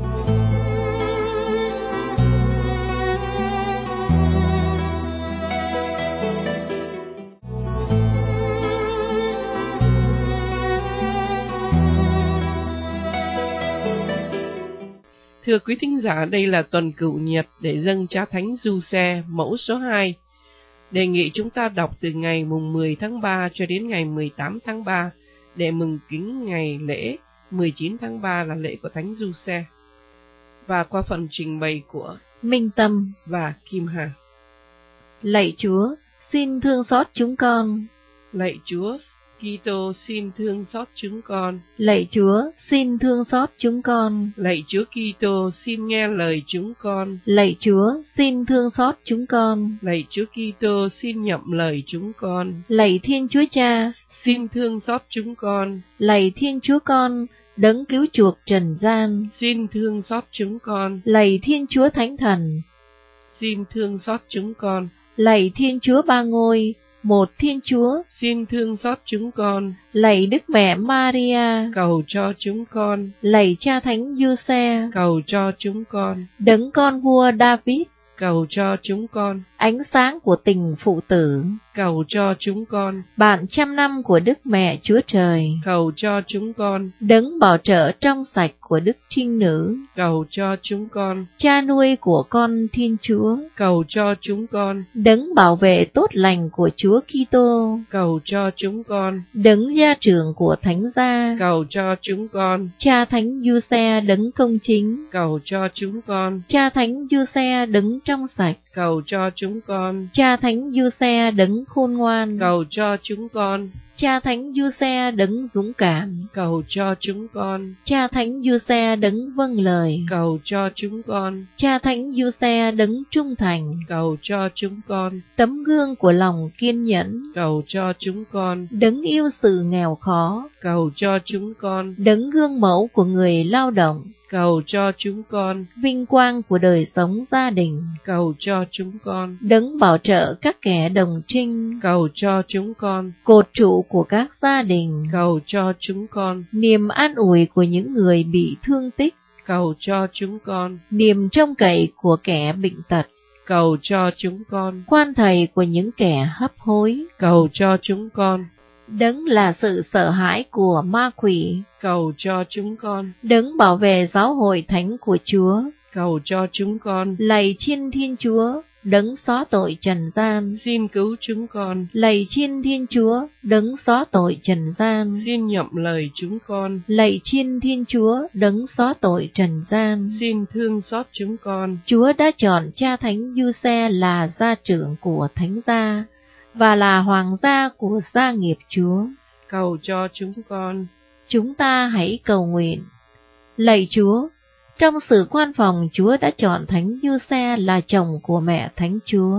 Thưa quý thính giả, đây là tuần cửu nhật để dâng Cha Thánh Giuse mẫu số hai. Đề nghị chúng ta đọc từ ngày mùng mười tháng ba cho đến ngày mười tám tháng ba để mừng kính ngày lễ mười chín tháng ba là lễ của Thánh Giuse. Và qua phần trình bày của Minh Tâm và Kim Hà. Lạy Chúa, xin thương xót chúng con. Lạy Chúa Kitô, xin thương xót chúng con. Lạy Chúa, xin thương xót chúng con. Lạy Chúa Kitô, xin nghe lời chúng con. Lạy Chúa, xin thương xót chúng con. Lạy Chúa Kitô, xin nhậm lời chúng con. Lạy Thiên Chúa Cha, xin thương xót chúng con. Lạy Thiên Chúa Con, đấng cứu chuộc trần gian, xin thương xót chúng con. Lạy Thiên Chúa Thánh Thần, xin thương xót chúng con. Lạy Thiên Chúa Ba Ngôi, một Thiên Chúa, xin thương xót chúng con. Lạy Đức Mẹ Maria, cầu cho chúng con. Lạy Cha Thánh Giuse, cầu cho chúng con. đấng con vua David, cầu cho chúng con. ánh sáng của tình phụ tử, cầu cho chúng con. bạn trăm năm của Đức Mẹ Chúa Trời, cầu cho chúng con. đấng bảo trợ trong sạch của Đức Trinh Nữ, cầu cho chúng con. cha nuôi của con Thiên Chúa, cầu cho chúng con. đấng bảo vệ tốt lành của Chúa Kitô, cầu cho chúng con. đấng gia trưởng của Thánh gia, cầu cho chúng con. cha Thánh Giuse đấng công chính, cầu cho chúng con. cha Thánh Giuse đấng trong sạch, cầu cho chúng con. cha Thánh Giuse đấng khôn ngoan, cầu cho chúng con. cha Thánh Giuse đấng dũng cảm, cầu cho chúng con. cha Thánh Giuse đấng vâng lời, cầu cho chúng con. cha Thánh Giuse đấng trung thành, cầu cho chúng con. tấm gương của lòng kiên nhẫn, cầu cho chúng con. đấng yêu sự nghèo khó, cầu cho chúng con. đấng gương mẫu của người lao động, cầu cho chúng con. vinh quang của đời sống gia đình, cầu cho chúng con. đấng bảo trợ các kẻ đồng trinh, cầu cho chúng con. cột trụ của các gia đình, cầu cho chúng con. niềm an ủi của những người bị thương tích, cầu cho chúng con. niềm trông cậy của kẻ bệnh tật, cầu cho chúng con. quan thầy của những kẻ hấp hối, cầu cho chúng con. đấng là sự sợ hãi của ma quỷ, cầu cho chúng con. đấng bảo vệ giáo hội thánh của Chúa, cầu cho chúng con. lạy Chiên Thiên Chúa, đấng xóa tội trần gian, xin cứu chúng con. lạy Chiên Thiên Chúa, đấng xóa tội trần gian, xin nhậm lời chúng con. lạy Chiên Thiên Chúa, đấng xóa tội trần gian, xin thương xót chúng con. Chúa đã chọn cha Thánh Giuse là gia trưởng của Thánh gia và là hoàng gia của gia nghiệp Chúa. cầu cho chúng con. Chúng ta hãy cầu nguyện. Lạy Chúa, trong sự quan phòng Chúa đã chọn Thánh Giuse là chồng của mẹ Thánh Chúa.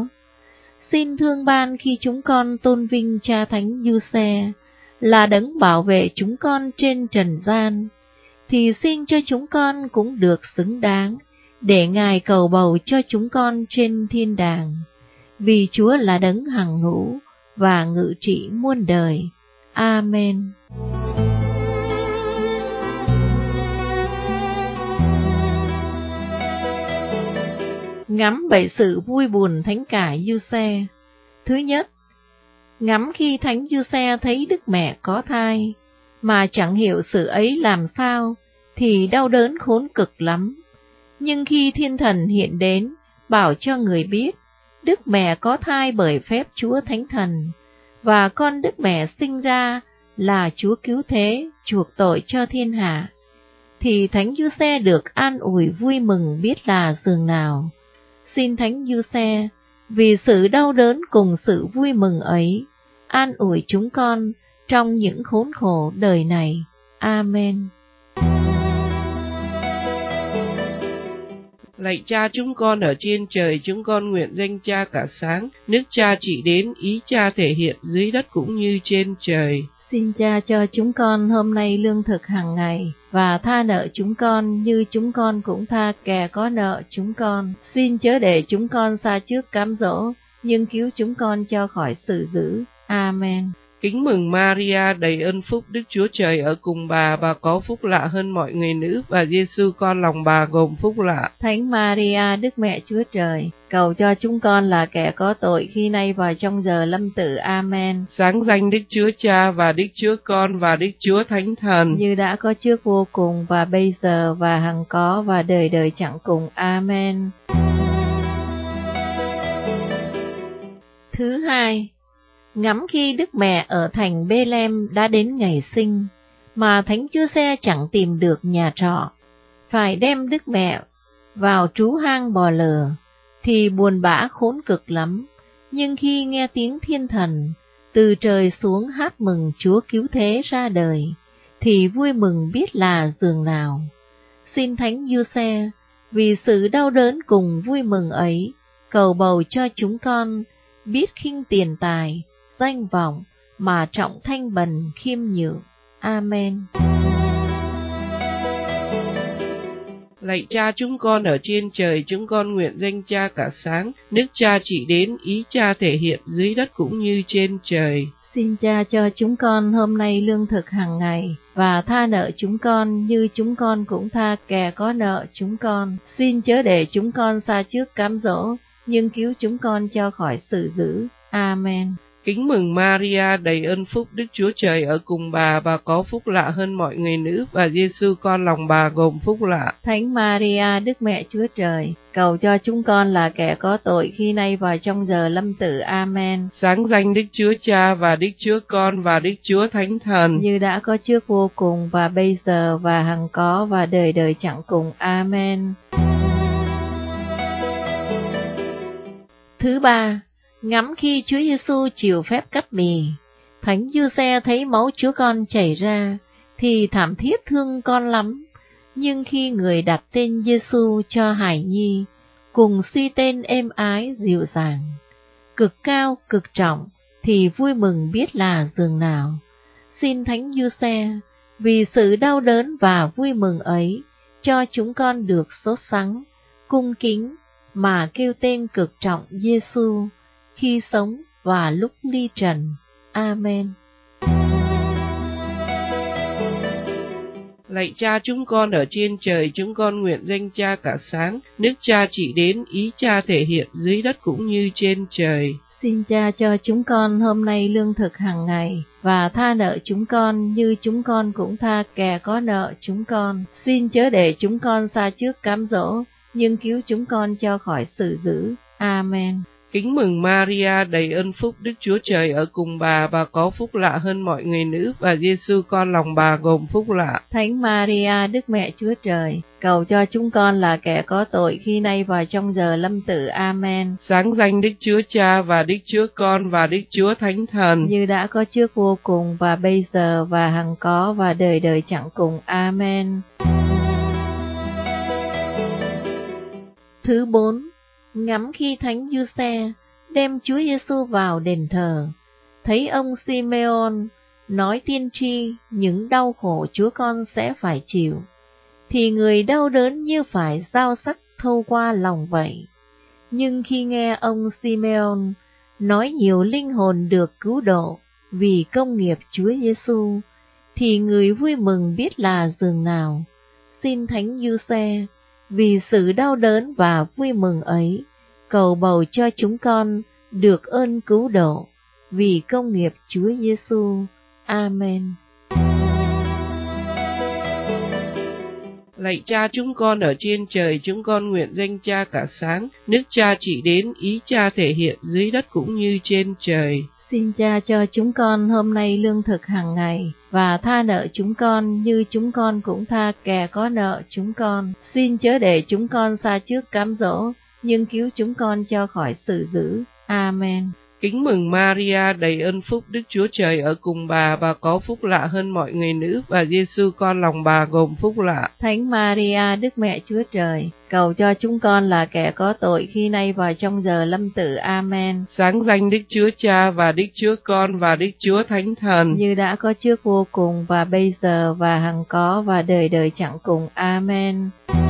Xin thương ban khi chúng con tôn vinh cha Thánh Giuse là đấng bảo vệ chúng con trên trần gian, thì xin cho chúng con cũng được xứng đáng để Ngài cầu bầu cho chúng con trên thiên đàng. Vì Chúa là đấng hằng hữu và ngự trị muôn đời. Amen. Ngắm bảy sự vui buồn thánh cả Giuse. Thứ nhất, ngắm khi Thánh Giuse thấy Đức Mẹ có thai, mà chẳng hiểu sự ấy làm sao, thì đau đớn khốn cực lắm. Nhưng khi Thiên Thần hiện đến, bảo cho người biết, Đức Mẹ có thai bởi phép Chúa Thánh Thần, và con Đức Mẹ sinh ra là Chúa cứu thế, chuộc tội cho thiên hạ, thì Thánh Giuse được an ủi vui mừng biết là dường nào. Xin Thánh Giuse, vì sự đau đớn cùng sự vui mừng ấy, an ủi chúng con trong những khốn khổ đời này. Amen. Lạy Cha chúng con ở trên trời, chúng con nguyện danh Cha cả sáng, nước Cha chỉ đến, ý Cha thể hiện dưới đất cũng như trên trời. Xin Cha cho chúng con hôm nay lương thực hàng ngày, và tha nợ chúng con như chúng con cũng tha kẻ có nợ chúng con. Xin chớ để chúng con sa trước cám dỗ, nhưng cứu chúng con cho khỏi sự dữ. Amen. Kính mừng Maria, đầy ơn phúc, Đức Chúa Trời ở cùng bà, bà có phúc lạ hơn mọi người nữ, và Giêsu con lòng bà gồm phúc lạ. Thánh Maria, Đức Mẹ Chúa Trời, cầu cho chúng con là kẻ có tội khi nay và trong giờ lâm tử. Amen. Sáng danh Đức Chúa Cha và Đức Chúa Con và Đức Chúa Thánh Thần, như đã có trước vô cùng và bây giờ và hằng có và đời đời chẳng cùng. Amen. Thứ hai, ngắm khi Đức Mẹ ở thành Bê-lem đã đến ngày sinh, mà Thánh Giuse chẳng tìm được nhà trọ, phải đem Đức Mẹ vào trú hang bò lờ, thì buồn bã khốn cực lắm. Nhưng khi nghe tiếng Thiên Thần từ trời xuống hát mừng Chúa cứu thế ra đời, thì vui mừng biết là dường nào. Xin Thánh Giuse, vì sự đau đớn cùng vui mừng ấy, cầu bầu cho chúng con biết khinh tiền tài, danh vọng, mà trọng thanh bần khiêm nhường. Amen. Lạy Cha chúng con ở trên trời, chúng con nguyện danh Cha cả sáng, nước Cha chỉ đến, ý Cha thể hiện dưới đất cũng như trên trời. Xin Cha cho chúng con hôm nay lương thực hàng ngày, và tha nợ chúng con như chúng con cũng tha kẻ có nợ chúng con. Xin chớ để chúng con sa trước cám dỗ, nhưng cứu chúng con cho khỏi sự dữ. Amen. Kính mừng Maria, đầy ơn phúc, Đức Chúa Trời ở cùng bà, bà có phúc lạ hơn mọi người nữ, và Giêsu con lòng bà gồm phúc lạ. Thánh Maria, Đức Mẹ Chúa Trời, cầu cho chúng con là kẻ có tội khi nay và trong giờ lâm tử. Amen. Sáng danh Đức Chúa Cha và Đức Chúa Con và Đức Chúa Thánh Thần, như đã có trước vô cùng và bây giờ và hằng có và đời đời chẳng cùng. Amen. Thứ ba, ngắm khi Chúa Giêsu chịu phép cắt bì. Thánh Giuse thấy máu Chúa con chảy ra thì thảm thiết thương con lắm, nhưng khi người đặt tên Giêsu cho hài nhi, cùng suy tên êm ái dịu dàng, cực cao cực trọng, thì vui mừng biết là dường nào. Xin Thánh Giuse vì sự đau đớn và vui mừng ấy cho chúng con được sốt sắng, cung kính mà kêu tên cực trọng Giêsu khi sống và lúc ly trần. Amen. Lạy Cha chúng con ở trên trời, chúng con nguyện danh Cha cả sáng, nước Cha chỉ đến, ý Cha thể hiện dưới đất cũng như trên trời. Xin Cha cho chúng con hôm nay lương thực hàng ngày, và tha nợ chúng con như chúng con cũng tha kẻ có nợ chúng con. Xin chớ để chúng con sa trước cám dỗ, nhưng cứu chúng con cho khỏi sự dữ. Amen. Kính mừng Maria, đầy ơn phúc, Đức Chúa Trời ở cùng bà, bà có phúc lạ hơn mọi người nữ, và Giêsu con lòng bà gồm phúc lạ. Thánh Maria, Đức Mẹ Chúa Trời, cầu cho chúng con là kẻ có tội khi nay và trong giờ lâm tử. Amen. Sáng danh Đức Chúa Cha và Đức Chúa Con và Đức Chúa Thánh Thần, như đã có trước vô cùng và bây giờ và hằng có và đời đời chẳng cùng. Amen. Thứ bốn, ngắm khi Thánh Giuse đem Chúa Giêsu vào đền thờ, thấy ông Simeon nói tiên tri những đau khổ Chúa con sẽ phải chịu, thì người đau đớn như phải dao sắc thâu qua lòng vậy. Nhưng khi nghe ông Simeon nói nhiều linh hồn được cứu độ vì công nghiệp Chúa Giêsu, thì người vui mừng biết là dường nào. Xin Thánh Giuse vì sự đau đớn và vui mừng ấy, cầu bầu cho chúng con được ơn cứu độ vì công nghiệp Chúa Giêsu. Amen. Lạy Cha chúng con ở trên trời, chúng con nguyện danh Cha cả sáng, nước Cha chỉ đến, ý Cha thể hiện dưới đất cũng như trên trời. Xin Cha cho chúng con hôm nay lương thực hàng ngày, và tha nợ chúng con như chúng con cũng tha kẻ có nợ chúng con. Xin chớ để chúng con sa trước cám dỗ, nhưng cứu chúng con cho khỏi sự dữ. Amen. Kính mừng Maria, đầy ơn phúc, Đức Chúa Trời ở cùng bà, bà có phúc lạ hơn mọi người nữ, và Giêsu con lòng bà gồm phúc lạ. Thánh Maria, Đức Mẹ Chúa Trời, cầu cho chúng con là kẻ có tội khi nay và trong giờ lâm tử. Amen. Sáng danh Đức Chúa Cha và Đức Chúa Con và Đức Chúa Thánh Thần, như đã có trước vô cùng và bây giờ và hằng có và đời đời chẳng cùng. Amen.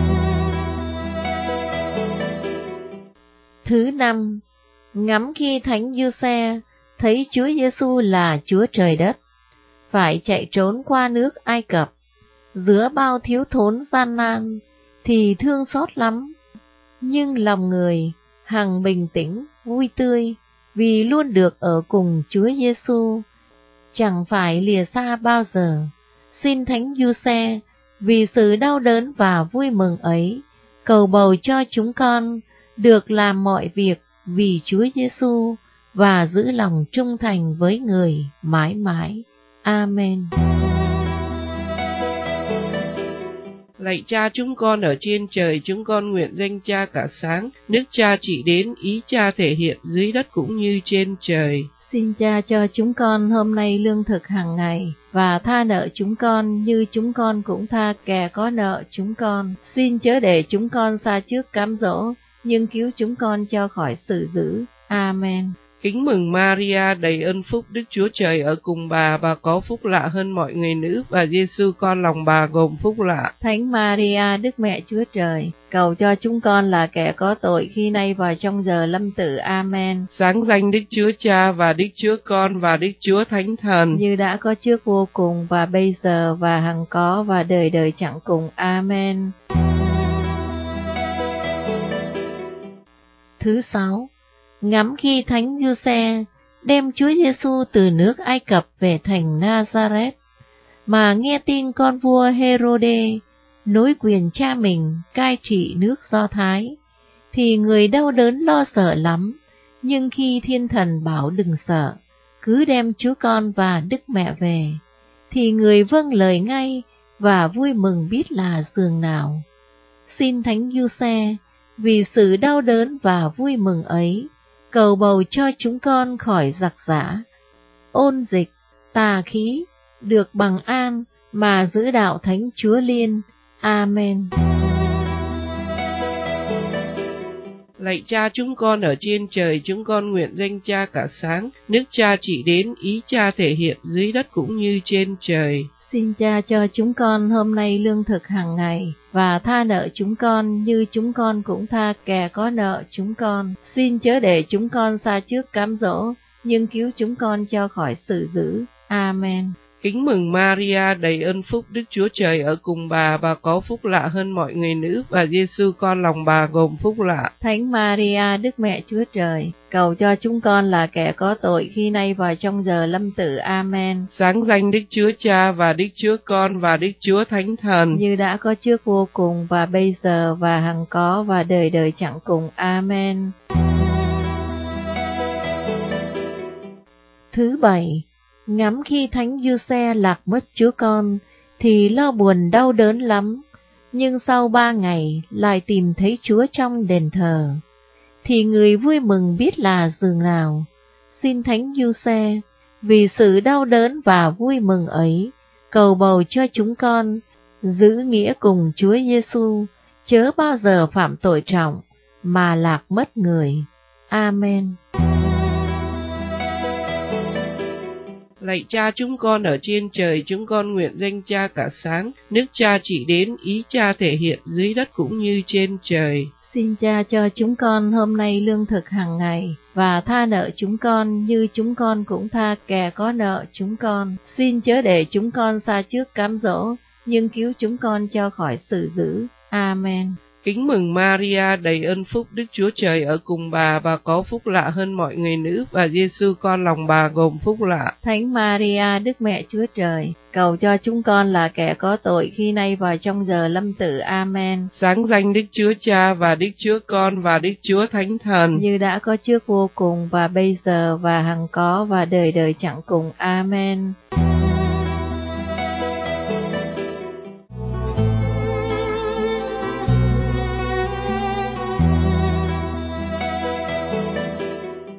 Thứ năm, ngắm khi Thánh Giuse thấy Chúa Giêsu là Chúa trời đất, phải chạy trốn qua nước Ai Cập, giữa bao thiếu thốn gian nan, thì thương xót lắm. Nhưng lòng người hằng bình tĩnh, vui tươi, vì luôn được ở cùng Chúa Giêsu, chẳng phải lìa xa bao giờ. Xin Thánh Giuse vì sự đau đớn và vui mừng ấy, cầu bầu cho chúng con được làm mọi việc vì Chúa Giêsu và giữ lòng trung thành với người mãi mãi. Amen. Lạy Cha chúng con ở trên trời, chúng con nguyện danh Cha cả sáng, nước Cha chỉ đến, ý Cha thể hiện dưới đất cũng như trên trời. Xin Cha cho chúng con hôm nay lương thực hàng ngày, và tha nợ chúng con như chúng con cũng tha kẻ có nợ chúng con. Xin chớ để chúng con sa trước cám dỗ, nhưng cứu chúng con cho khỏi sự dữ. Amen. Kính mừng Maria, đầy ơn phúc, Đức Chúa Trời ở cùng bà, bà có phúc lạ hơn mọi người nữ, và Giêsu con lòng bà gồm phúc lạ. Thánh Maria, Đức Mẹ Chúa Trời, cầu cho chúng con là kẻ có tội khi nay và trong giờ lâm tử. Amen. Sáng danh Đức Chúa Cha và Đức Chúa Con và Đức Chúa Thánh Thần, như đã có trước vô cùng và bây giờ và hằng có và đời đời chẳng cùng. Amen. Thứ sáu, ngắm khi Thánh Giuse đem Chúa Giêsu từ nước Ai Cập về thành Nazareth, mà nghe tin con vua Herode nối quyền cha mình cai trị nước Do Thái, thì người đau đớn lo sợ lắm. Nhưng khi thiên thần bảo đừng sợ, cứ đem Chúa Con và Đức Mẹ về, thì người vâng lời ngay và vui mừng biết là giường nào. Xin Thánh Giuse vì sự đau đớn và vui mừng ấy, cầu bầu cho chúng con khỏi giặc giã, ôn dịch, tà khí, được bằng an mà giữ đạo Thánh Chúa Liên. Amen. Lạy Cha chúng con ở trên trời, chúng con nguyện danh Cha cả sáng, nước Cha chỉ đến, ý Cha thể hiện dưới đất cũng như trên trời. Xin Cha cho chúng con hôm nay lương thực hàng ngày, và tha nợ chúng con như chúng con cũng tha kẻ có nợ chúng con. Xin chớ để chúng con sa trước cám dỗ, nhưng cứu chúng con cho khỏi sự dữ. Amen. Kính mừng Maria, đầy ơn phúc, Đức Chúa Trời ở cùng bà, bà có phúc lạ hơn mọi người nữ, và Giêsu con lòng bà gồm phúc lạ. Thánh Maria, Đức Mẹ Chúa Trời, cầu cho chúng con là kẻ có tội khi nay và trong giờ lâm tử. Amen. Sáng danh Đức Chúa Cha và Đức Chúa Con và Đức Chúa Thánh Thần, như đã có trước vô cùng và bây giờ và hằng có và đời đời chẳng cùng. Amen. Thứ bảy, ngắm khi Thánh Giuse lạc mất Chúa Con, thì lo buồn đau đớn lắm, nhưng sau ba ngày lại tìm thấy Chúa trong đền thờ, thì người vui mừng biết là giường nào. Xin Thánh Giuse vì sự đau đớn và vui mừng ấy, cầu bầu cho chúng con giữ nghĩa cùng Chúa Giêsu, chớ bao giờ phạm tội trọng mà lạc mất người. Amen. Lạy Cha chúng con ở trên trời, chúng con nguyện danh Cha cả sáng, nước Cha chỉ đến, ý Cha thể hiện dưới đất cũng như trên trời. Xin Cha cho chúng con hôm nay lương thực hàng ngày, và tha nợ chúng con như chúng con cũng tha kẻ có nợ chúng con. Xin chớ để chúng con sa trước cám dỗ, nhưng cứu chúng con cho khỏi sự dữ. Amen. Kính mừng Maria, đầy ơn phúc, Đức Chúa Trời ở cùng bà, bà có phúc lạ hơn mọi người nữ, và Giêsu con lòng bà gồm phúc lạ. Thánh Maria, Đức Mẹ Chúa Trời, cầu cho chúng con là kẻ có tội khi nay và trong giờ lâm tử. Amen. Sáng danh Đức Chúa Cha và Đức Chúa Con và Đức Chúa Thánh Thần, như đã có trước vô cùng và bây giờ và hằng có và đời đời chẳng cùng. Amen.